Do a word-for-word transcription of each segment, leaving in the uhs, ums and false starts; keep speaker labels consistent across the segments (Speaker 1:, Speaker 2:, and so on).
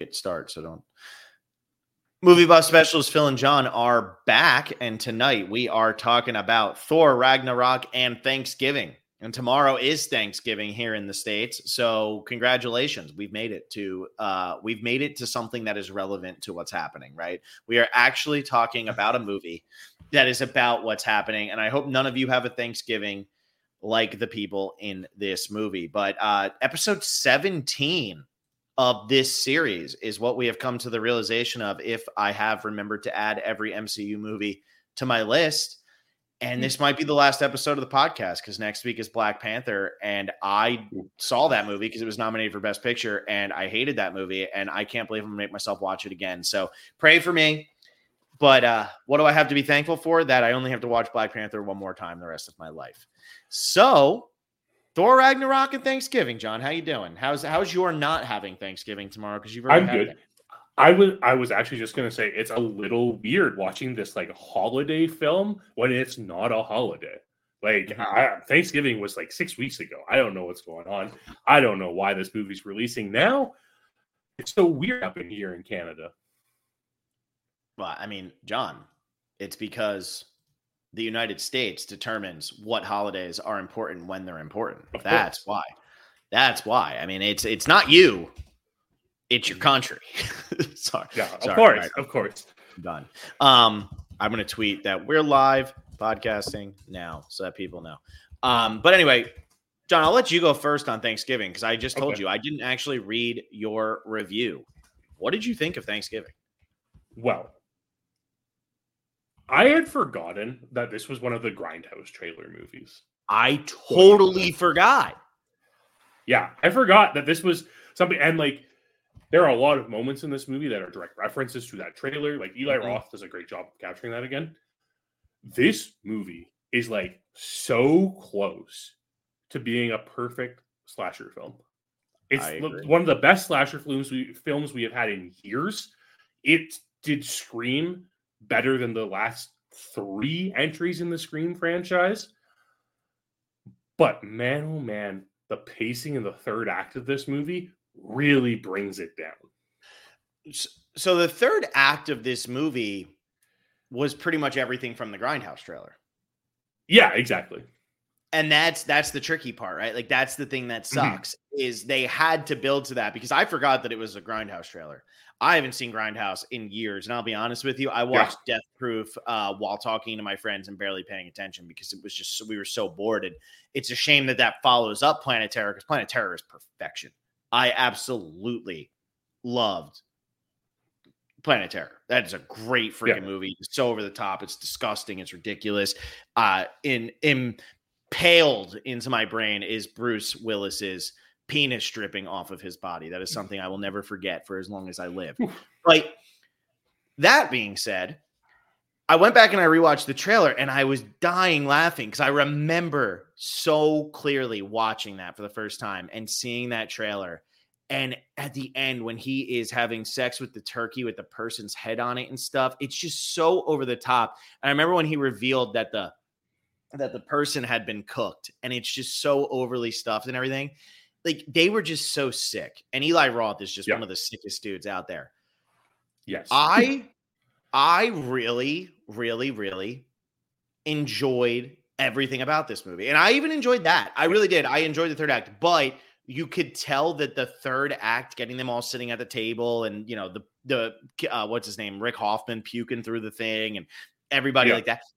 Speaker 1: hit start, so don't. Movie Buff Specialists Phil and John are back, and tonight we are talking about Thor Ragnarok and Thanksgiving. And tomorrow is Thanksgiving here in the States, so congratulations. We've made it to uh, we've made it to something that is relevant to what's happening, right? We are actually talking about a movie that is about what's happening, and I hope none of you have a Thanksgiving like the people in this movie. But uh, episode seventeen of this series is what we have come to the realization of, if I have remembered to add every M C U movie to my list. And this might be the last episode of the podcast, because next week is Black Panther, and I saw that movie because it was nominated for Best Picture, and I hated that movie, and I can't believe I'm going to make myself watch it again. So pray for me. But uh, what do I have to be thankful for? That I only have to watch Black Panther one more time the rest of my life. So Thor Ragnarok and Thanksgiving, John, how you doing? How's how's your not having Thanksgiving tomorrow? Because you've already
Speaker 2: I'm
Speaker 1: had
Speaker 2: good.
Speaker 1: it.
Speaker 2: I was I was actually just gonna say it's a little weird watching this like holiday film when it's not a holiday. Like
Speaker 1: Mhm.
Speaker 2: I, Thanksgiving was like six weeks ago. I don't know what's going on. I don't know why this movie's releasing now. It's so weird up in here in Canada.
Speaker 1: Well, I mean, John, it's because the United States determines what holidays are important when they're important.
Speaker 2: Of
Speaker 1: That's
Speaker 2: course.
Speaker 1: why. That's why. I mean, it's it's not you. It's your country. Sorry.
Speaker 2: Yeah, of
Speaker 1: Sorry.
Speaker 2: course,
Speaker 1: Right.
Speaker 2: of course.
Speaker 1: I'm done. Um, I'm going to tweet that we're live podcasting now so that people know. Um, but anyway, John, I'll let you go first on Thanksgiving, because I just told
Speaker 2: Okay.
Speaker 1: you I didn't actually read your review. What did you think of Thanksgiving?
Speaker 2: Well, I had forgotten that this was one of the Grindhouse trailer movies.
Speaker 1: I totally forgot.
Speaker 2: Yeah, I forgot that this was something, and like there are a lot of moments in this movie that are direct references to that trailer. Like Eli
Speaker 1: Mhm.
Speaker 2: Roth does a great job of capturing that again. This movie is like so close to being a perfect slasher film. It's
Speaker 1: I
Speaker 2: the-
Speaker 1: agree.
Speaker 2: one of the best slasher films we films we have had in years. It did Scream better than the last three entries in the Scream franchise. But man, oh man, the pacing in the third act of this movie really brings it down.
Speaker 1: So the third act of this movie was pretty much everything from the Grindhouse trailer.
Speaker 2: Yeah, exactly.
Speaker 1: And that's that's the tricky part, right? Like that's the thing that sucks mm-hmm. is they had to build to that, because I forgot that it was a Grindhouse trailer. I haven't seen Grindhouse in years, and I'll be honest with you, I watched yeah. Death Proof uh, while talking to my friends and barely paying attention, because it was just we were so bored. And it's a shame that that follows up Planet Terror, because Planet Terror is perfection. I absolutely loved Planet Terror. That is a great freaking yeah. movie. It's so over the top. It's disgusting. It's ridiculous. Uh, in impaled into my brain is Bruce Willis's penis dripping off of his body. That is something I will never forget for as long as I live. Like, that being said, I went back and I rewatched the trailer, and I was dying laughing, because I remember so clearly watching that for the first time and seeing that trailer. And at the end, when he is having sex with the turkey with the person's head on it and stuff, it's just so over the top. And I remember when he revealed that the that the person had been cooked, and it's just so overly stuffed and everything. Like, they were just so sick. And Eli Roth is just yeah. one of the sickest dudes out there.
Speaker 2: Yes.
Speaker 1: I I really, really, really enjoyed everything about this movie. And I even enjoyed that. I really did. I enjoyed the third act. But you could tell that the third act, getting them all sitting at the table, and, you know, the, the uh, what's his name? Rick Hoffman puking through the thing, and everybody yeah. like that.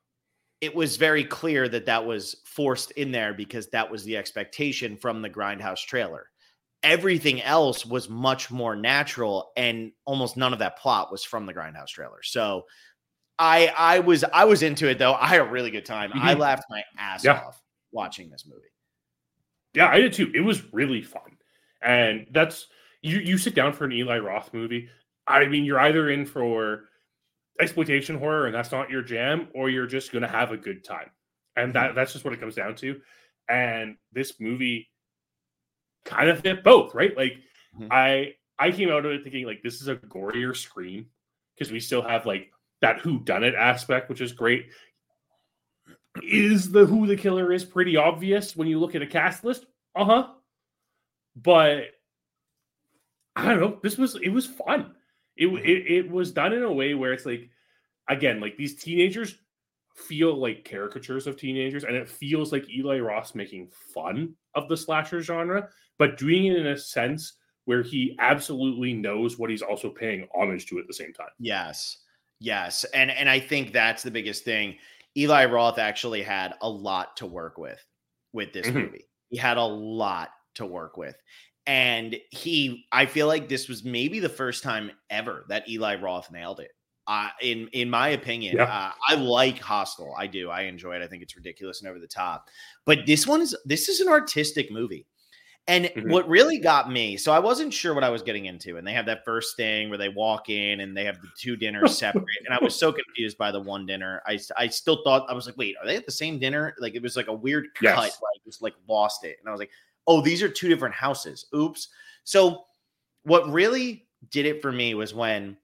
Speaker 1: It was very clear that that was forced in there, because that was the expectation from the Grindhouse trailer. Everything else was much more natural, and almost none of that plot was from the Grindhouse trailer. So I I was I was into it, though. I had a really good time. Mm-hmm. I laughed my ass yeah. off watching this movie.
Speaker 2: Yeah, I did too. It was really fun. And that's you you sit down for an Eli Roth movie. I mean, you're either in for exploitation horror and that's not your jam, or you're just going to have a good time. And that that's just what it comes down to. And this movie kind of fit both, right? Like mm-hmm. I I came out of it thinking like this is a gorier Scream, because we still have like that whodunit aspect, which is great. Is the who the killer is pretty obvious when you look at a cast list? Uh-huh. But I don't know. This was it was fun. It, mm-hmm. it it was done in a way where it's like, again, like these teenagers feel like caricatures of teenagers, and it feels like Eli Roth making fun of the slasher genre, but doing it in a sense where he absolutely knows what he's also paying homage to at the same time.
Speaker 1: Yes. Yes. And and I think that's the biggest thing. Eli Roth actually had a lot to work with with this mm-hmm. movie. He had a lot to work with. And he, I feel like this was maybe the first time ever that Eli Roth nailed it. Uh, in in my opinion, yeah. uh, I like Hostel. I do. I enjoy it. I think it's ridiculous and over the top. But this one is this is an artistic movie. And mm-hmm. what really got me, so I wasn't sure what I was getting into. And they have that first thing where they walk in and they have the two dinners separate. And I was so confused by the one dinner. I, I still thought, I was like, wait, are they at the same dinner? Like, it was like a weird yes. cut where I just like lost it. And I was like, oh, these are two different houses. Oops. So what really did it for me was when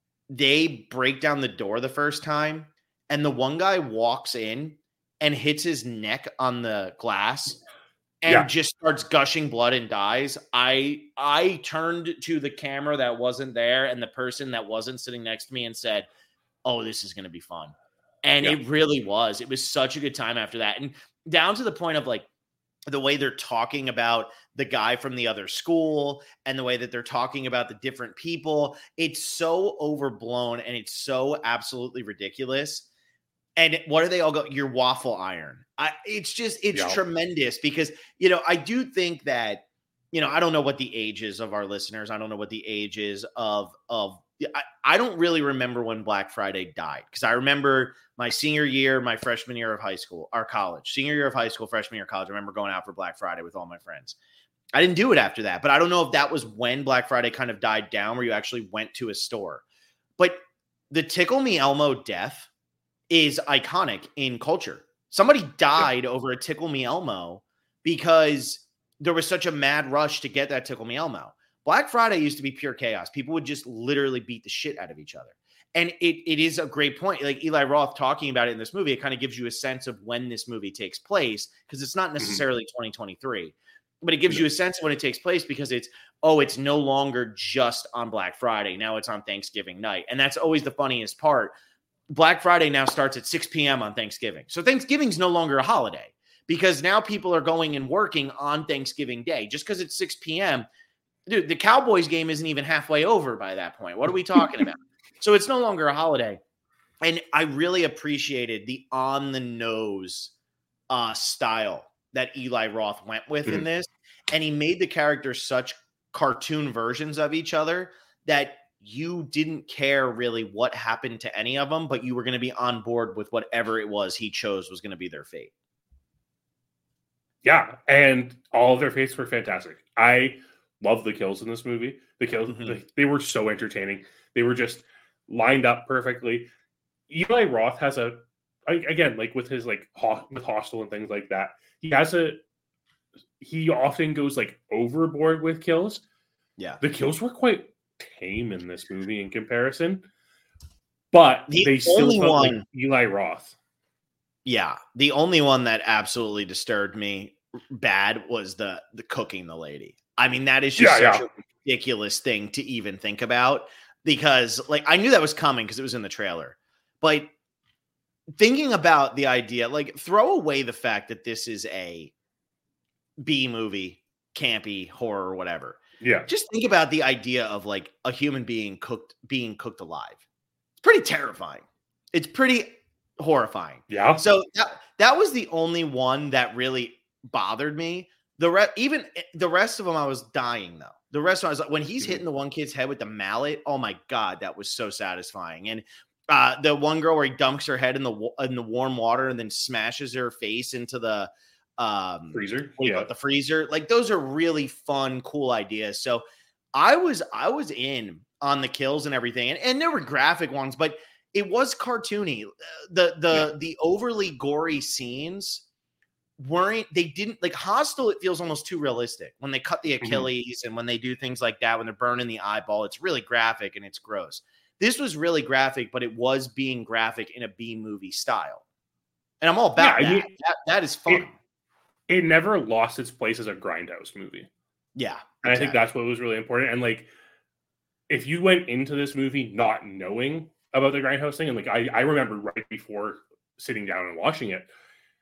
Speaker 1: they break down the door the first time and the one guy walks in and hits his neck on the glass and yeah. just starts gushing blood and dies. I I turned to the camera that wasn't there and the person that wasn't sitting next to me and said, oh, this is going to be fun. And yeah. it really was. It was such a good time after that. And down to the point of like the way they're talking about the guy from the other school and the way that they're talking about the different people. It's so overblown and it's so absolutely ridiculous. And what do they all go? Your waffle iron. I, it's just, it's yeah. tremendous because, you know, I do think that, you know, I don't know what the age is of our listeners. I don't know what the age is of, of, I, I don't really remember when Black Friday died because I remember my senior year, my freshman year of high school, or college, senior year of high school, freshman year of college. I remember going out for Black Friday with all my friends. I didn't do it after that, but I don't know if that was when Black Friday kind of died down where you actually went to a store. But the Tickle Me Elmo death is iconic in culture. Somebody died yeah. over a Tickle Me Elmo because there was such a mad rush to get that Tickle Me Elmo. Black Friday used to be pure chaos. People would just literally beat the shit out of each other. And it it is a great point. Like Eli Roth talking about it in this movie, it kind of gives you a sense of when this movie takes place because it's not necessarily mm-hmm. twenty twenty-three, but it gives mm-hmm. you a sense of when it takes place because it's, oh, it's no longer just on Black Friday. Now it's on Thanksgiving night. And that's always the funniest part. Black Friday now starts at six p.m. on Thanksgiving. So Thanksgiving's no longer a holiday because now people are going and working on Thanksgiving Day. Just because it's six p.m., dude, the Cowboys game isn't even halfway over by that point. What are we talking about? So it's no longer a holiday. And I really appreciated the on-the-nose uh, style that Eli Roth went with mm-hmm. in this. And he made the characters such cartoon versions of each other that you didn't care really what happened to any of them, but you were going to be on board with whatever it was he chose was going to be their fate.
Speaker 2: Yeah, and all of their fates were fantastic. I love the kills in this movie. The kills, mm-hmm. they, they were so entertaining. They were just lined up perfectly. Eli Roth has a, again, like with his like with Hostel and things like that, he has a, he often goes like overboard with kills.
Speaker 1: Yeah.
Speaker 2: The kills were quite tame in this movie in comparison, but the they still felt one, like Eli Roth.
Speaker 1: Yeah. The only one that absolutely disturbed me bad was the, the cooking the lady. I mean, that is just yeah, such yeah. a ridiculous thing to even think about because like, I knew that was coming because it was in the trailer, but thinking about the idea, like throw away the fact that this is a B movie, campy horror or whatever.
Speaker 2: Yeah.
Speaker 1: Just think about the idea of like a human being cooked, being cooked alive. It's pretty terrifying. It's pretty horrifying.
Speaker 2: Yeah.
Speaker 1: So that, that was the only one that really bothered me. The re- even the rest of them, I was dying though. The rest of them, I was like, when he's hitting the one kid's head with the mallet, oh my God, that was so satisfying. And uh, the one girl where he dunks her head in the in the warm water and then smashes her face into the um,
Speaker 2: freezer,
Speaker 1: yeah, the freezer. Like those are really fun, cool ideas. So I was I was in on the kills and everything, and, and there were graphic ones, but it was cartoony. The the yeah. the overly gory scenes weren't, they didn't like Hostel. It feels almost too realistic when they cut the Achilles mm-hmm. and when they do things like that, when they're burning the eyeball, it's really graphic and it's gross. This was really graphic, but it was being graphic in a B movie style. And I'm all about yeah, that. I mean, that. That is fun.
Speaker 2: It, it never lost its place as a grindhouse movie.
Speaker 1: Yeah.
Speaker 2: And exactly. I think that's what was really important. And like, if you went into this movie not knowing about the Grindhouse thing, and like I, I remember right before sitting down and watching it,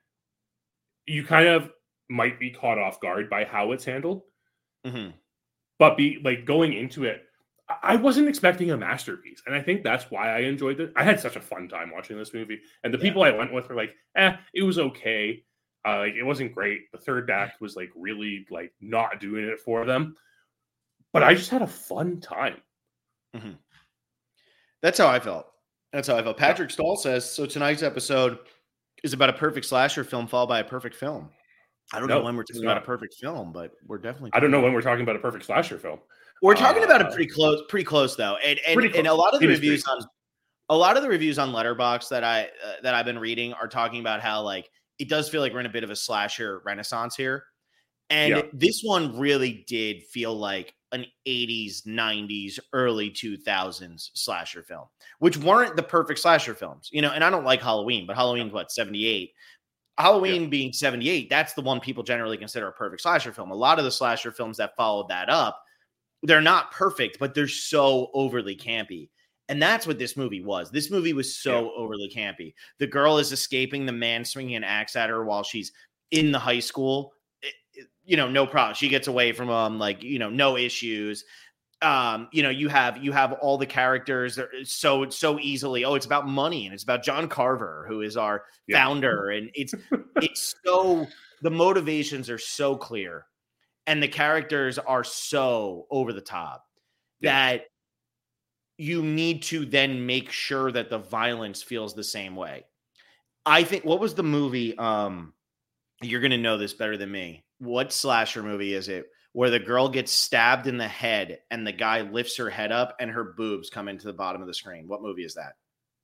Speaker 2: you kind of might be caught off guard by how it's handled.
Speaker 1: Mm-hmm.
Speaker 2: But be like going into it, I wasn't expecting a masterpiece. And I think that's why I enjoyed it. I had such a fun time watching this movie. And the yeah. people I went with were like, eh, it was okay. Uh, like it wasn't great. The third act was like really like not doing it for them. But I just had a fun time.
Speaker 1: Mm-hmm. That's how I felt. That's how I felt. Patrick yeah. Stahl says, so tonight's episode is about a perfect slasher film followed by a perfect film. I don't no, know when we're talking about a perfect film, but we're definitely.
Speaker 2: I don't know when we're talking about a perfect slasher film.
Speaker 1: We're talking uh, about it pretty close, pretty close though, and and, and a lot of the it reviews on a lot of the reviews on Letterboxd that I uh, that I've been reading are talking about how like it does feel like we're in a bit of a slasher renaissance here, and yeah. this one really did feel like an eighties, nineties, early two thousands slasher film, which weren't the perfect slasher films, you know. And I don't like Halloween, but Halloween's what seventy-eight. Halloween yeah. being seventy-eight, that's the one people generally consider a perfect slasher film. A lot of the slasher films that followed that up, they're not perfect, but they're so overly campy. And that's what this movie was. This movie was so yeah. overly campy. The girl is escaping the man swinging an axe at her while she's in the high school. It, it, you know, no problem. She gets away from them, like, you know, no issues. Um, you know, you have you have all the characters that are so so easily. Oh, it's about money, and it's about John Carver, who is our yeah. founder, and it's it's so the motivations are so clear, and the characters are so over the top yeah. that you need to then make sure that the violence feels the same way. I think what was the movie? Um, you're gonna know this better than me. What slasher movie is it? Where the girl gets stabbed in the head and the guy lifts her head up and her boobs come into the bottom of the screen. What movie is that?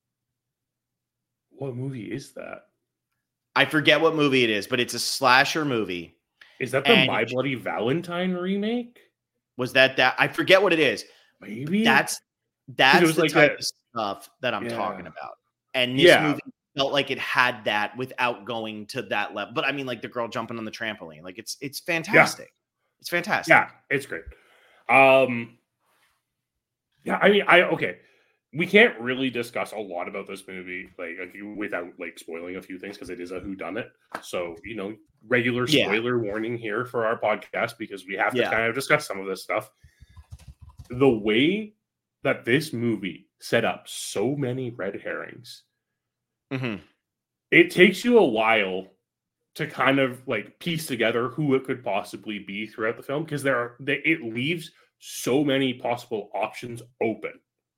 Speaker 2: What movie is that?
Speaker 1: I forget what movie it is, but it's a slasher movie.
Speaker 2: Is that the and My Bloody Valentine remake?
Speaker 1: Was that that? I forget what it is.
Speaker 2: Maybe.
Speaker 1: That's that's the
Speaker 2: like
Speaker 1: type
Speaker 2: that,
Speaker 1: of stuff that I'm
Speaker 2: yeah.
Speaker 1: talking about. And this yeah. movie felt like it had that without going to that level. But I mean, like the girl jumping on the trampoline. Like it's it's fantastic. Yeah. It's fantastic.
Speaker 2: Yeah, it's great. Um, yeah, I mean, I okay. We can't really discuss a lot about this movie, like without like spoiling a few things because it is a whodunit. So you know, regular spoiler yeah. warning here for our podcast because we have to yeah. kind of discuss some of this stuff. The way that this movie set up so many red herrings,
Speaker 1: mm-hmm.
Speaker 2: it takes you a while to kind of like piece together who it could possibly be throughout the film because there are they, it leaves so many possible options open.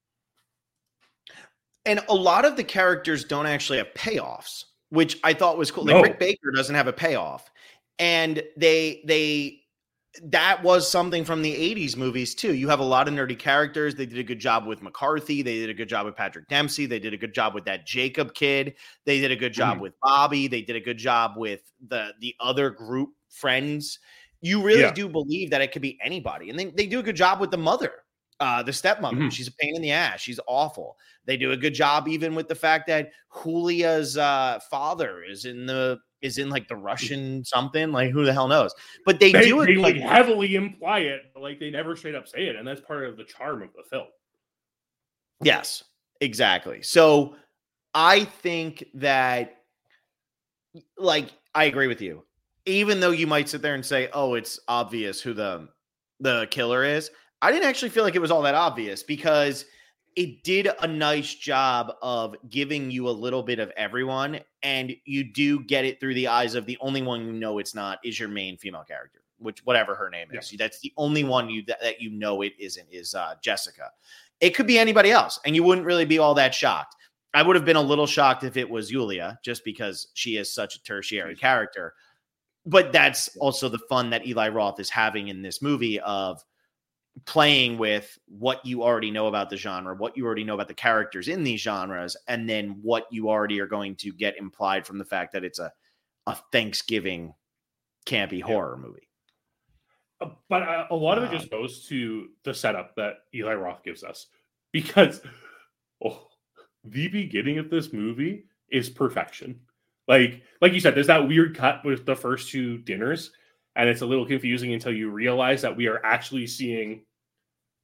Speaker 1: And a lot of the characters don't actually have payoffs, which I thought was cool. Like
Speaker 2: no.
Speaker 1: Rick Baker doesn't have a payoff. And they they that was something from the eighties movies too. You have a lot of nerdy characters. They did a good job with McCarthy. They did a good job with Patrick Dempsey. They did a good job with that Jacob kid. They did a good job mm. with Bobby. They did a good job with the the other group friends. You really yeah. do believe that it could be anybody. And they, they do a good job with the mother, uh, the stepmother. Mm-hmm. She's a pain in the ass. She's awful. They do a good job even with the fact that Julia's uh, father is in the is in like the Russian something, like who the hell knows? But they,
Speaker 2: they
Speaker 1: do it
Speaker 2: they
Speaker 1: like,
Speaker 2: like heavily imply it, but like they never straight up say it, and that's part of the charm of the film.
Speaker 1: Yes, exactly. So I think that, like, I agree with you. Even though you might sit there and say, "Oh, it's obvious who the the killer is," I didn't actually feel like it was all that obvious because it did a nice job of giving you a little bit of everyone, and you do get it through the eyes of the only one you know it's not is your main female character, which whatever her name is. Yeah. That's the only one you that, that you know it isn't is uh, Jessica. It could be anybody else, and you wouldn't really be all that shocked. I would have been a little shocked if it was Julia, just because she is such a tertiary character. But that's also the fun that Eli Roth is having in this movie of playing with what you already know about the genre, what you already know about the characters in these genres, and then what you already are going to get implied from the fact that it's a, a Thanksgiving campy yeah. horror movie.
Speaker 2: Uh, but uh, a lot of it just um, goes to the setup that Eli Roth gives us because oh, the beginning of this movie is perfection. Like, like you said, there's that weird cut with the first two dinners, and it's a little confusing until you realize that we are actually seeing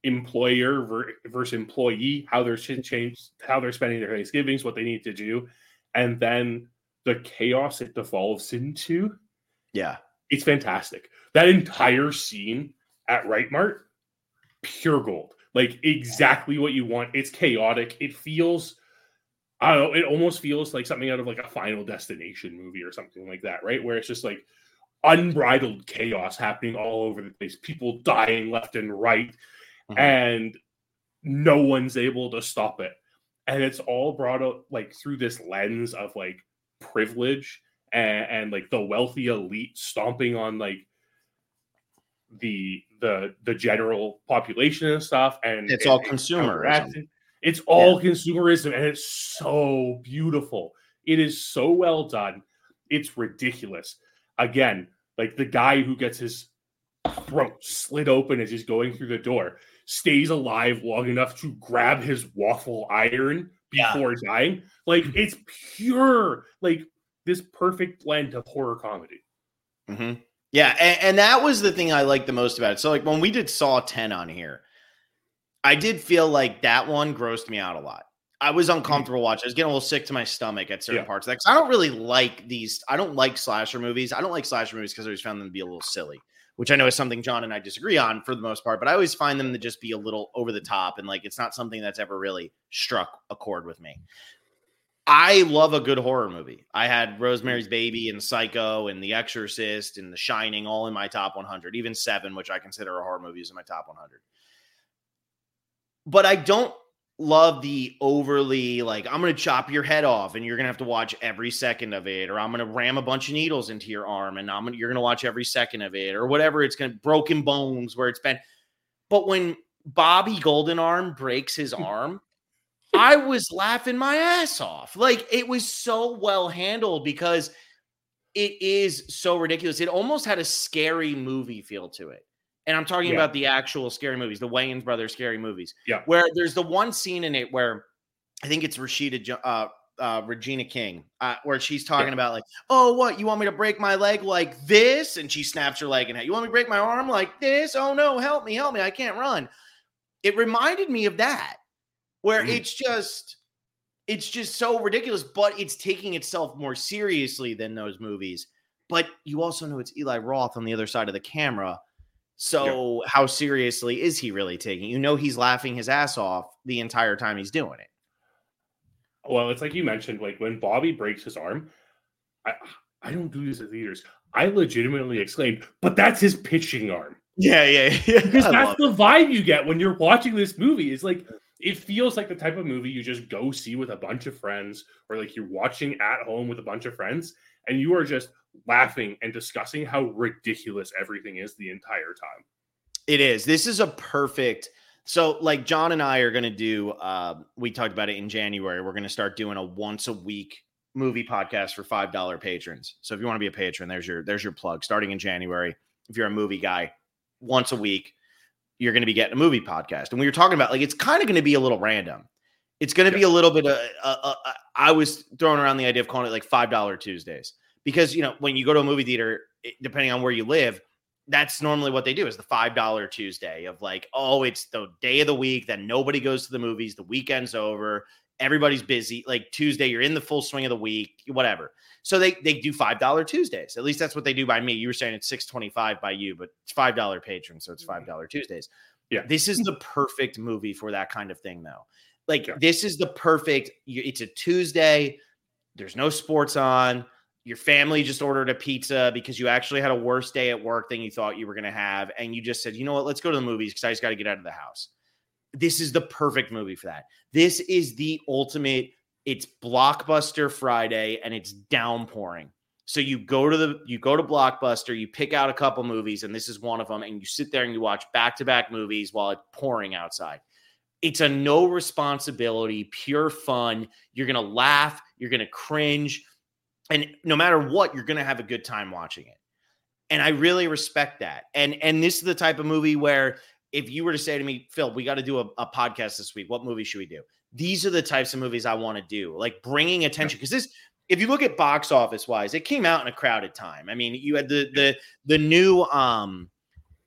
Speaker 2: employer versus employee, how they're changed, how they're spending their Thanksgivings, what they need to do, and then the chaos it devolves into.
Speaker 1: Yeah,
Speaker 2: it's fantastic. That entire scene at Right Mart, pure gold. Like exactly what you want. It's chaotic. It feels, I don't know, it almost feels like something out of like a Final Destination movie or something like that, right? Where it's just like unbridled chaos happening all over the place, people dying left and right, mm-hmm. and no one's able to stop it. And it's all brought up like through this lens of like privilege and, and like the wealthy elite stomping on like the the the general population and stuff. And
Speaker 1: it's
Speaker 2: and,
Speaker 1: all consumerism.
Speaker 2: It's all yeah. consumerism, and it's so beautiful. It is so well done. It's ridiculous. Again, like the guy who gets his throat slit open as he's going through the door stays alive long enough to grab his waffle iron before yeah. dying. Like it's pure, like this perfect blend of horror comedy.
Speaker 1: Mm-hmm. Yeah, and, and that was the thing I liked the most about it. So like when we did Saw ten on here, I did feel like that one grossed me out a lot. I was uncomfortable mm-hmm. watching. I was getting a little sick to my stomach at certain yeah. parts of that. Because I don't really like these. I don't like slasher movies. I don't like slasher movies because I always found them to be a little silly, which I know is something John and I disagree on for the most part. But I always find them to just be a little over the top. And like, it's not something that's ever really struck a chord with me. I love a good horror movie. I had Rosemary's Baby and Psycho and The Exorcist and The Shining all in my top one hundred. Even Seven, which I consider a horror movie, is in my top one hundred. But I don't love the overly, like, I'm going to chop your head off and you're going to have to watch every second of it, or I'm going to ram a bunch of needles into your arm and I'm gonna, you're going to watch every second of it, or whatever. It's going to broken bones where it's been. But when Bobby Goldenarm breaks his arm, I was laughing my ass off. Like, it was so well handled because it is so ridiculous. It almost had a scary movie feel to it. And I'm talking yeah. about the actual scary movies, the Wayans brothers scary movies.
Speaker 2: Yeah.
Speaker 1: Where there's the one scene in it where I think it's Rashida, uh, uh, Regina King, uh, where she's talking yeah. about like, oh, what? You want me to break my leg like this? And she snaps her leg in half. You want me to break my arm like this? Oh, no, help me, help me. I can't run. It reminded me of that, where mm. it's just, it's just so ridiculous, but it's taking itself more seriously than those movies. But you also know it's Eli Roth on the other side of the camera. So yeah. how seriously is he really taking? You know, he's laughing his ass off the entire time he's doing it.
Speaker 2: Well, it's like you mentioned, like when Bobby breaks his arm, I I don't do this at theaters. I legitimately exclaimed, but that's his pitching arm.
Speaker 1: Yeah, yeah, yeah.
Speaker 2: Because that's the vibe you get when you're watching this movie. It's like, it feels like the type of movie you just go see with a bunch of friends, or like you're watching at home with a bunch of friends, and you are just laughing and discussing how ridiculous everything is the entire time.
Speaker 1: It is. This is a perfect. So like John and I are going to do, uh, we talked about it in January. We're going to start doing a once a week movie podcast for five dollars patrons. So if you want to be a patron, there's your, there's your plug starting in January. If you're a movie guy, once a week, you're going to be getting a movie podcast. And we were talking about, like, it's kind of going to be a little random. It's going to yeah. be a little bit of, uh, uh, uh, I was throwing around the idea of calling it like five dollars Tuesdays. Because, you know, when you go to a movie theater, it, depending on where you live, that's normally what they do is the five dollars Tuesday of like, oh, it's the day of the week that nobody goes to the movies. The weekend's over. Everybody's busy. Like Tuesday, you're in the full swing of the week, whatever. So they, they do five dollars Tuesdays. At least that's what they do by me. You were saying it's six twenty-five by you, but it's five dollars patron. So it's five dollars Tuesdays.
Speaker 2: Yeah.
Speaker 1: This is the perfect movie for that kind of thing, though. Like,
Speaker 2: yeah.
Speaker 1: this is the perfect, it's a Tuesday. There's no sports on. Your family just ordered a pizza because you actually had a worse day at work than you thought you were going to have. And you just said, you know what, let's go to the movies because I just got to get out of the house. This is the perfect movie for that. This is the ultimate, it's Blockbuster Friday and it's downpouring. So you go to the, you go to Blockbuster, you pick out a couple movies, and this is one of them. And you sit there and you watch back-to-back movies while it's pouring outside. It's a no responsibility, pure fun. You're going to laugh. You're going to cringe. And no matter what, you're going to have a good time watching it. And I really respect that. And and this is the type of movie where if you were to say to me, Phil, we got to do a, a podcast this week. What movie should we do? These are the types of movies I want to do. Like bringing attention. Because this, if you look at box office wise, it came out in a crowded time. I mean, you had the the the new um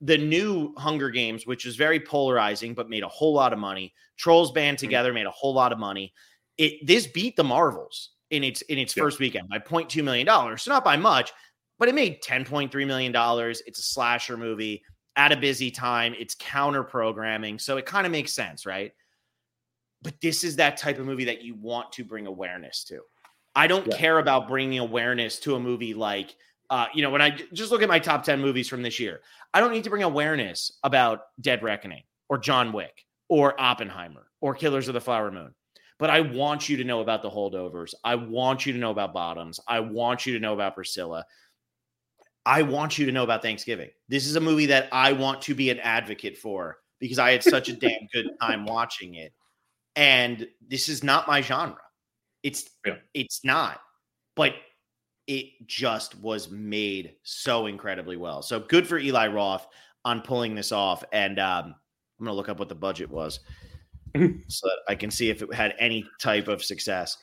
Speaker 1: the new Hunger Games, which is very polarizing, but made a whole lot of money. Trolls Band Together made a whole lot of money. It this beat the Marvels in its in its yeah. first weekend by zero point two million dollars. So not by much, but it made ten point three million dollars. It's a slasher movie at a busy time. It's counter programming. So it kind of makes sense, right? But this is that type of movie that you want to bring awareness to. I don't yeah. care about bringing awareness to a movie like, uh, you know, when I just look at my top ten movies from this year, I don't need to bring awareness about Dead Reckoning or John Wick or Oppenheimer or Killers of the Flower Moon. But I want you to know about The Holdovers. I want you to know about Bottoms. I want you to know about Priscilla. I want you to know about Thanksgiving. This is a movie that I want to be an advocate for because I had such a damn good time watching it. And this is not my genre. It's yeah. it's not. But it just was made so incredibly well. So good for Eli Roth on pulling this off. And um, I'm going to look up what the budget was so that I can see if it had any type of success.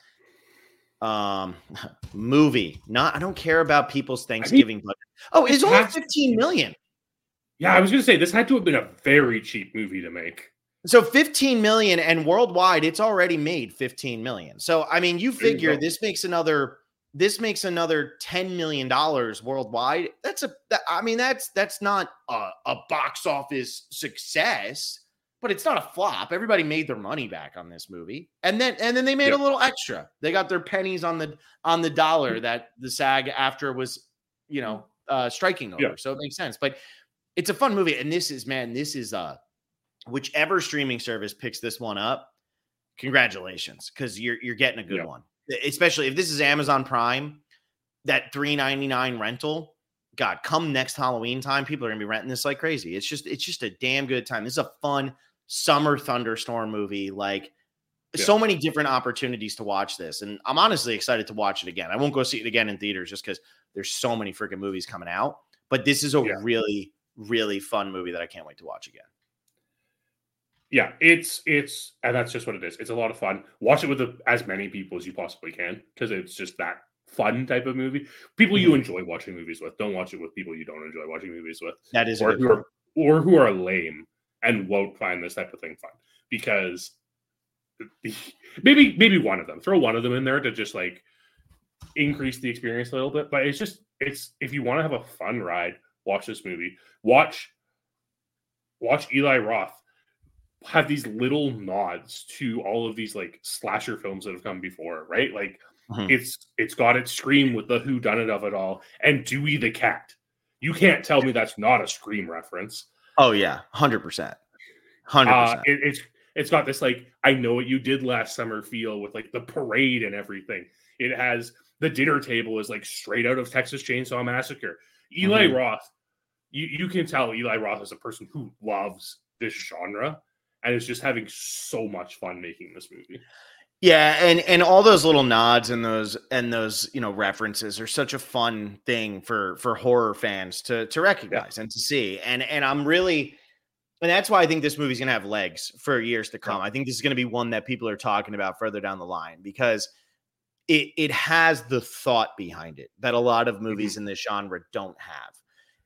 Speaker 1: Um, movie. Not, I don't care about people's Thanksgiving I mean, budget. Oh, it's only fifteen million.
Speaker 2: Yeah, I was going to say this had to have been a very cheap movie to make.
Speaker 1: So fifteen million, and worldwide, it's already made fifteen million. So, I mean, you figure you this makes another, this makes another ten million dollars worldwide. That's a, that, I mean, that's, that's not a, a box office success, but it's not a flop. Everybody made their money back on this movie. And then, and then they made yep. a little extra. They got their pennies on the, on the dollar that the SAG after was, you know, uh, striking over. Yep. So it makes sense, but it's a fun movie. And this is, man, this is uh whichever streaming service picks this one up, congratulations, because you're you're getting a good yeah. one. Especially if this is Amazon Prime, that three ninety-nine rental. God, come next Halloween time, people are gonna be renting this like crazy. It's just it's just a damn good time. This is a fun summer thunderstorm movie. Like yeah. so many different opportunities to watch this, and I'm honestly excited to watch it again. I won't go see it again in theaters just because there's so many freaking movies coming out. But this is a yeah. really really fun movie that I can't wait to watch again.
Speaker 2: Yeah, it's, it's, and that's just what it is. It's a lot of fun. Watch it with the, as many people as you possibly can, because it's just that fun type of movie. People mm-hmm. you enjoy watching movies with. Don't watch it with people you don't enjoy watching movies with.
Speaker 1: That is
Speaker 2: or who are, or who are lame and won't find this type of thing fun. Because maybe, maybe one of them. Throw one of them in there to just like increase the experience a little bit. But it's just, it's, if you want to have a fun ride, watch this movie. Watch, watch Eli Roth have these little nods to all of these like slasher films that have come before, right? Like mm-hmm. it's it's got its Scream with the whodunit of it all, and Dewey the cat. You can't tell me that's not a Scream reference.
Speaker 1: Oh yeah, hundred percent, hundred
Speaker 2: uh,
Speaker 1: percent.
Speaker 2: It, it's it's got this like I know what you did last summer feel with like the parade and everything. It has the dinner table is like straight out of Texas Chainsaw Massacre. Eli mm-hmm. Roth, you you can tell Eli Roth is a person who loves this genre. And is just having so much fun making this movie.
Speaker 1: Yeah, and and all those little nods and those and those you know references are such a fun thing for for horror fans to to recognize yeah. and to see. And and I'm really, and that's why I think this movie's gonna have legs for years to come. Yeah. I think this is gonna be one that people are talking about further down the line because it it has the thought behind it that a lot of movies mm-hmm. in this genre don't have,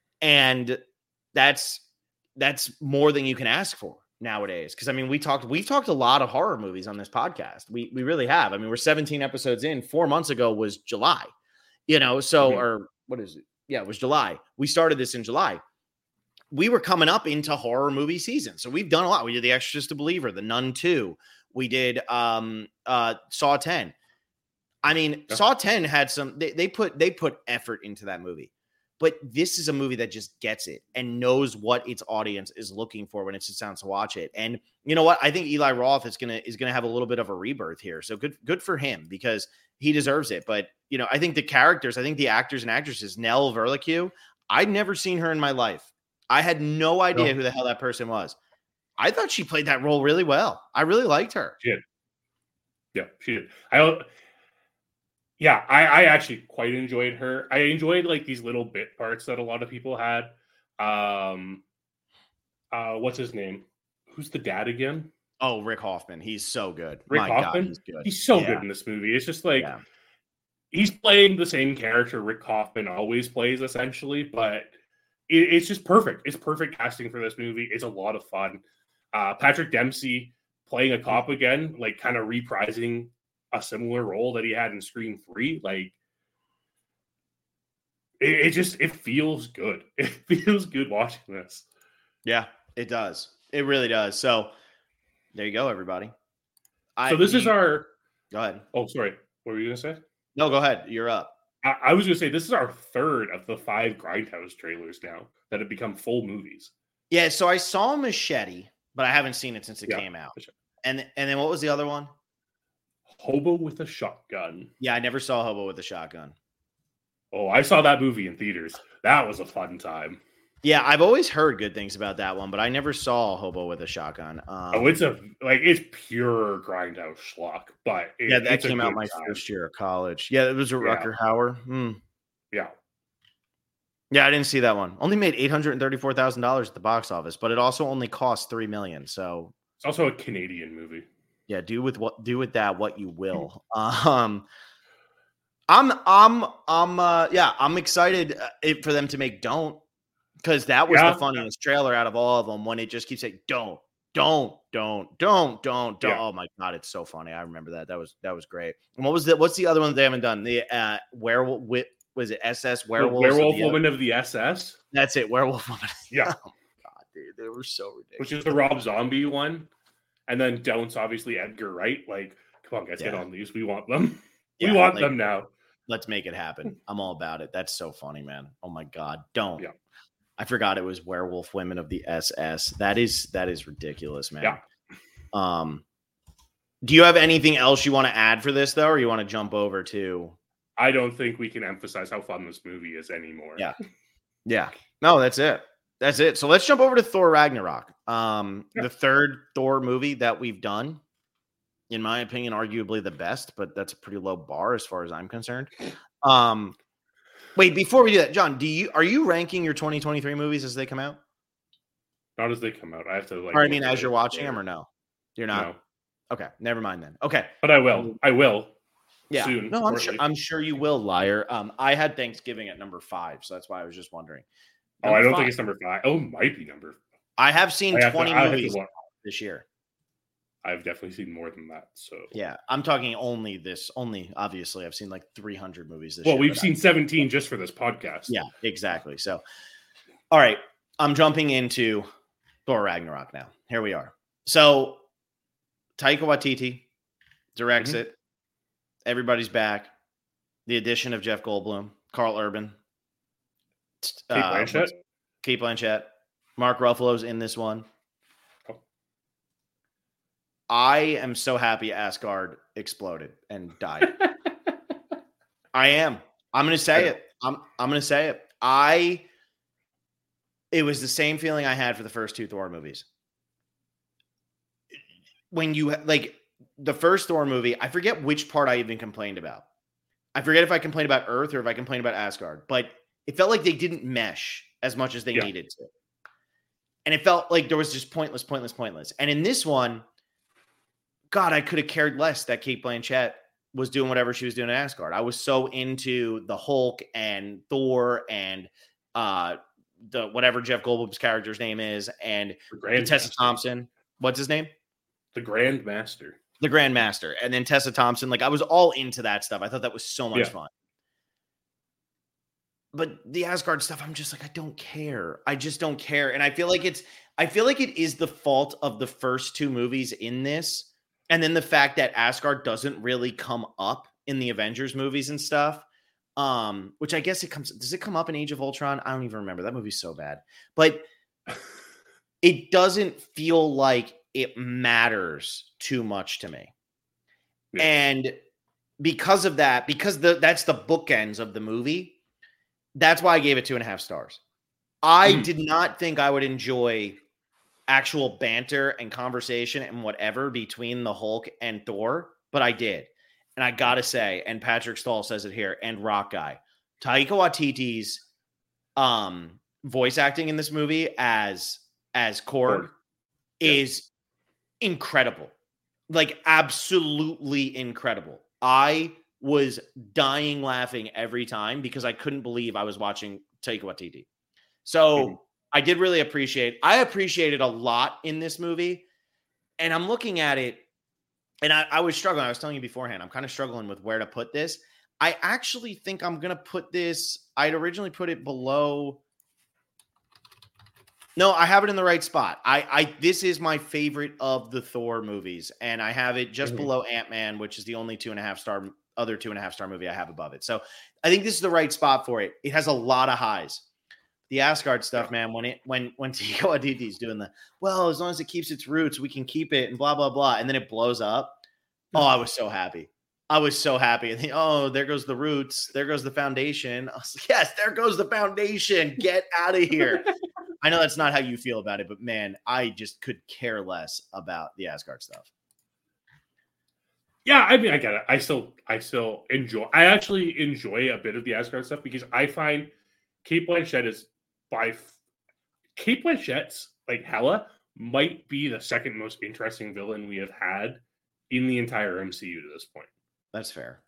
Speaker 1: and that's that's more than you can ask for nowadays. Because I mean, we talked, we've talked a lot of horror movies on this podcast. We we really have. I mean, we're seventeen episodes in. Four months ago was July, you know. So, mm-hmm. or what is it? Yeah, it was July. We started this in July. We were coming up into horror movie season, so we've done a lot. We did The Exorcist: A Believer, The Nun two. We did um uh Saw ten. I mean, yeah. Saw ten had some. They, they put they put effort into that movie. But this is a movie that just gets it and knows what its audience is looking for when it sits down to watch it. And you know what? I think Eli Roth is gonna is gonna have a little bit of a rebirth here. So good good for him because he deserves it. But you know, I think the characters, I think the actors and actresses, Nell Verlicue, I'd never seen her in my life. I had no idea no. who the hell that person was. I thought she played that role really well. I really liked her.
Speaker 2: She did. Yeah, she did. I don't. Yeah, I, I actually quite enjoyed her. I enjoyed like these little bit parts that a lot of people had. Um, uh, what's his name? Who's the dad again?
Speaker 1: Oh, Rick Hoffman. He's so good.
Speaker 2: Rick
Speaker 1: My
Speaker 2: Hoffman.
Speaker 1: God, he's good.
Speaker 2: He's so
Speaker 1: yeah.
Speaker 2: good in this movie. It's just like
Speaker 1: yeah.
Speaker 2: he's playing the same character Rick Hoffman always plays, essentially. But it, it's just perfect. It's perfect casting for this movie. It's a lot of fun. Uh, Patrick Dempsey playing a cop again, like kind of reprising a similar role that he had in Scream three. Like, it, it just, it feels good. It feels good watching this.
Speaker 1: Yeah, it does. It really does. So there you go, everybody. I,
Speaker 2: so this
Speaker 1: you,
Speaker 2: is our...
Speaker 1: Go ahead.
Speaker 2: Oh, sorry. What were you going to say?
Speaker 1: No, go ahead. You're up.
Speaker 2: I, I was going to say, this is our third of the five Grindhouse trailers now that have become full movies.
Speaker 1: Yeah, so I saw Machete, but I haven't seen it since it
Speaker 2: yeah,
Speaker 1: came out. Sure. And and then what was the other one?
Speaker 2: Hobo with a Shotgun.
Speaker 1: Yeah, I never saw Hobo with a Shotgun.
Speaker 2: Oh, I saw that movie in theaters. That was a fun time.
Speaker 1: Yeah, I've always heard good things about that one, but I never saw Hobo with a Shotgun. Um,
Speaker 2: oh, it's a like it's pure Grindhouse schlock, but it,
Speaker 1: yeah, that
Speaker 2: it's
Speaker 1: came out my
Speaker 2: time.
Speaker 1: first year of college. Yeah, it was a Rutger
Speaker 2: yeah.
Speaker 1: Hauer. Hmm.
Speaker 2: Yeah,
Speaker 1: yeah, I didn't see that one. Only made eight hundred and thirty-four thousand dollars at the box office, but it also only cost three million. So
Speaker 2: it's also a Canadian movie.
Speaker 1: Yeah, do with what do with that what you will. um, I'm I'm I'm uh, yeah, I'm excited for them to make Don't, because that was
Speaker 2: yeah.
Speaker 1: the funniest trailer out of all of them, when it just keeps saying don't, don't, don't, don't, don't, don't. Yeah. Oh my god, it's so funny. I remember that. That was that was great. And what was the what's the other one they haven't done? The uh, werewolf with was it S S Werewolf?
Speaker 2: Werewolf of Woman of the S S.
Speaker 1: That's it. Werewolf Woman.
Speaker 2: Yeah.
Speaker 1: Oh god, dude, they were so ridiculous.
Speaker 2: Which is the Rob Zombie one. And then Don't's obviously Edgar Wright. Like, come on, guys, yeah. get on these. We want them. Yeah, we want like, them now.
Speaker 1: Let's make it happen. I'm all about it. That's so funny, man. Oh my god, don't.
Speaker 2: Yeah.
Speaker 1: I forgot it was Werewolf Women of the S S. That is that is ridiculous, man.
Speaker 2: Yeah.
Speaker 1: Um, do you have anything else you want to add for this though, or you want to jump over to?
Speaker 2: I don't think we can emphasize how fun this movie is anymore.
Speaker 1: Yeah. Yeah. No, that's it. That's it. So let's jump over to Thor Ragnarok. Um, yeah. The third Thor movie that we've done, in my opinion, arguably the best, but that's a pretty low bar as far as I'm concerned. Um, wait, before we do that, John, do you are you ranking your twenty twenty-three movies as they come out?
Speaker 2: Not as they come out. I have to like.
Speaker 1: Or I mean, as you're watching them, or no? You're not. No. Okay, never mind then. Okay,
Speaker 2: but I will. I will.
Speaker 1: Yeah.
Speaker 2: Soon,
Speaker 1: no, I'm shortly. sure. I'm sure you will, liar. Um, I had Thanksgiving at number five, so that's why I was just wondering.
Speaker 2: Number oh, I don't five. think it's number five. Oh, it might be number.
Speaker 1: I have seen I twenty have to, movies this year.
Speaker 2: I've definitely seen more than that. So
Speaker 1: yeah, I'm talking only this. Only obviously, I've seen like three hundred movies this
Speaker 2: well,
Speaker 1: year.
Speaker 2: Well, we've seen I, seventeen just for this podcast.
Speaker 1: Yeah, exactly. So, all right, I'm jumping into Thor Ragnarok now. Here we are. So, Taika Waititi directs mm-hmm. it. Everybody's back. The addition of Jeff Goldblum, Carl Urban,
Speaker 2: Kate uh, Blanchett,
Speaker 1: Kate Blanchett, Mark Ruffalo's in this one. Oh. I am so happy Asgard exploded and died. I am. I'm going to say it. I'm. I'm going to say it. I. It was the same feeling I had for the first two Thor movies. When you like. The first Thor movie, I forget which part I even complained about. I forget if I complained about Earth or if I complained about Asgard, but it felt like they didn't mesh as much as they yeah. needed to. And it felt like there was just pointless, pointless, pointless. And in this one, God, I could have cared less that Kate Blanchett was doing whatever she was doing in Asgard. I was so into the Hulk and Thor and uh, the whatever Jeff Goldblum's character's name is and Tessa Thompson. What's his name?
Speaker 2: The Grand Master.
Speaker 1: The Grand Master. And then Tessa Thompson. Like, I was all into that stuff. I thought that was so much yeah. fun. But the Asgard stuff, I'm just like, I don't care. I just don't care. And I feel like it's, I feel like it is the fault of the first two movies in this. And then the fact that Asgard doesn't really come up in the Avengers movies and stuff. Um, which I guess it comes, does it come up in Age of Ultron? I don't even remember. That movie's so bad. But it doesn't feel like it matters too much to me. Yeah. And because of that, because the that's the bookends of the movie, that's why I gave it two and a half stars. I mm. did not think I would enjoy actual banter and conversation and whatever between the Hulk and Thor, but I did. And I gotta say, and Patrick Stahl says it here, and Rock Guy, Taika Waititi's um, voice acting in this movie as as Korg Korg. is yeah. incredible. Like, absolutely incredible. I was dying laughing every time because I couldn't believe I was watching Taika Waititi. So
Speaker 2: Mm-hmm.
Speaker 1: I did really appreciate, I appreciated a lot in this movie. And I'm looking at it and I, I was struggling. I was telling you beforehand, I'm kind of struggling with where to put this. I actually think I'm going to put this, I'd originally put it below. No, I have it in the right spot. I, I, this is my favorite of the Thor movies, and I have it just mm-hmm. below Ant-Man, which is the only two and a half star, other two and a half star movie I have above it. So I think this is the right spot for it. It has a lot of highs. The Asgard stuff, man, when it, when, when Taika Waititi's doing the, well, as long as it keeps its roots, we can keep it and blah, blah, blah. And then it blows up. Oh, I was so happy. I was so happy. And oh, there goes the roots. There goes the foundation. I was like, yes, there goes the foundation. Get out of here. I know that's not how you feel about it, but man, I just could care less about the Asgard stuff.
Speaker 2: Yeah, I mean, I get it. I still, I still enjoy. I actually enjoy a bit of the Asgard stuff because I find Cate Blanchett is by Cate Blanchett's like Hela might be the second most interesting villain we have had in the entire M C U to this point.
Speaker 1: That's fair.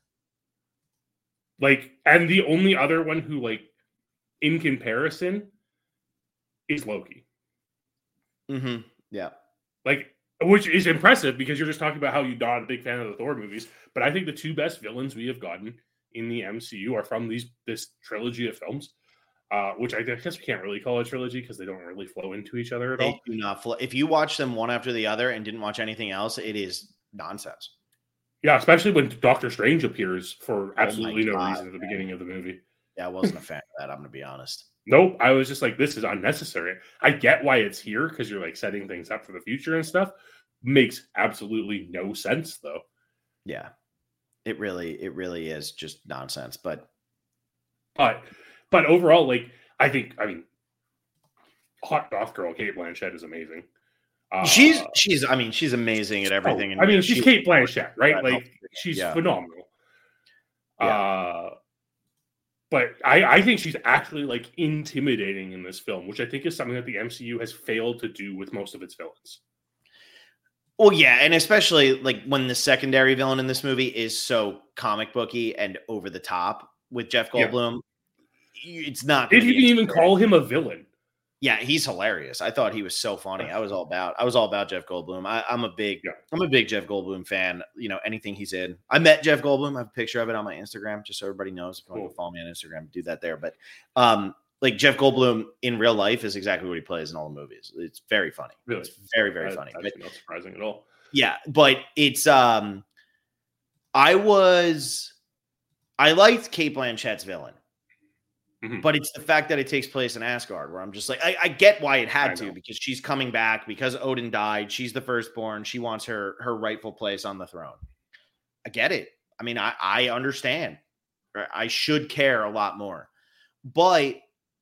Speaker 2: Like, and the only other one who, like, in comparison, is Loki.
Speaker 1: Mm-hmm. Yeah.
Speaker 2: Like, which is impressive because you're just talking about how you're not a big fan of the Thor movies. But I think the two best villains we have gotten in the M C U are from these this trilogy of films, uh, which I guess we can't really call a trilogy because they don't really flow into each other at
Speaker 1: they
Speaker 2: all.
Speaker 1: Do not flow. If you watch them one after the other and didn't watch anything else, it is nonsense.
Speaker 2: Yeah, especially when Doctor Strange appears for absolutely
Speaker 1: oh
Speaker 2: no
Speaker 1: God,
Speaker 2: reason at the
Speaker 1: man.
Speaker 2: beginning of the movie.
Speaker 1: Yeah, I wasn't a fan of that, I'm going to be honest.
Speaker 2: Nope. I was just like, this is unnecessary. I get why it's here because you're like setting things up for the future and stuff. Makes absolutely no sense though.
Speaker 1: Yeah. It really, it really is just nonsense. But
Speaker 2: but but overall, like I think, I mean, hot goth girl Cate Blanchett is amazing.
Speaker 1: Uh, she's she's I mean, she's amazing at everything.
Speaker 2: Oh, I mean, she's
Speaker 1: she,
Speaker 2: Cate Blanchett, right? Like she's
Speaker 1: yeah.
Speaker 2: phenomenal.
Speaker 1: Yeah.
Speaker 2: Uh But I, I think she's actually like intimidating in this film, which I think is something that the M C U has failed to do with most of its villains.
Speaker 1: Well, yeah, and especially like when the secondary villain in this movie is so comic booky and over the top with Jeff Goldblum, yeah. it's not.
Speaker 2: Did you even call him a villain?
Speaker 1: Yeah, he's hilarious. I thought he was so funny. I was all about. I was all about Jeff Goldblum. I, I'm a big. Yeah. I'm a big Jeff Goldblum fan. You know, anything he's in. I met Jeff Goldblum. I have a picture of it on my Instagram, just so everybody knows. If you cool. want to follow me on Instagram, do that there. But, um, like Jeff Goldblum in real life is exactly what he plays in all the movies. It's very funny.
Speaker 2: Really,
Speaker 1: it's very very
Speaker 2: that,
Speaker 1: funny.
Speaker 2: That's
Speaker 1: but,
Speaker 2: not surprising at all.
Speaker 1: Yeah, but it's. Um, I was. I liked Cate Blanchett's villain. Mm-hmm. But it's the fact that it takes place in Asgard where I'm just like, I, I get why it had to, because she's coming back because Odin died. She's the firstborn. She wants her, her rightful place on the throne. I get it. I mean, I, I understand. I should care a lot more, but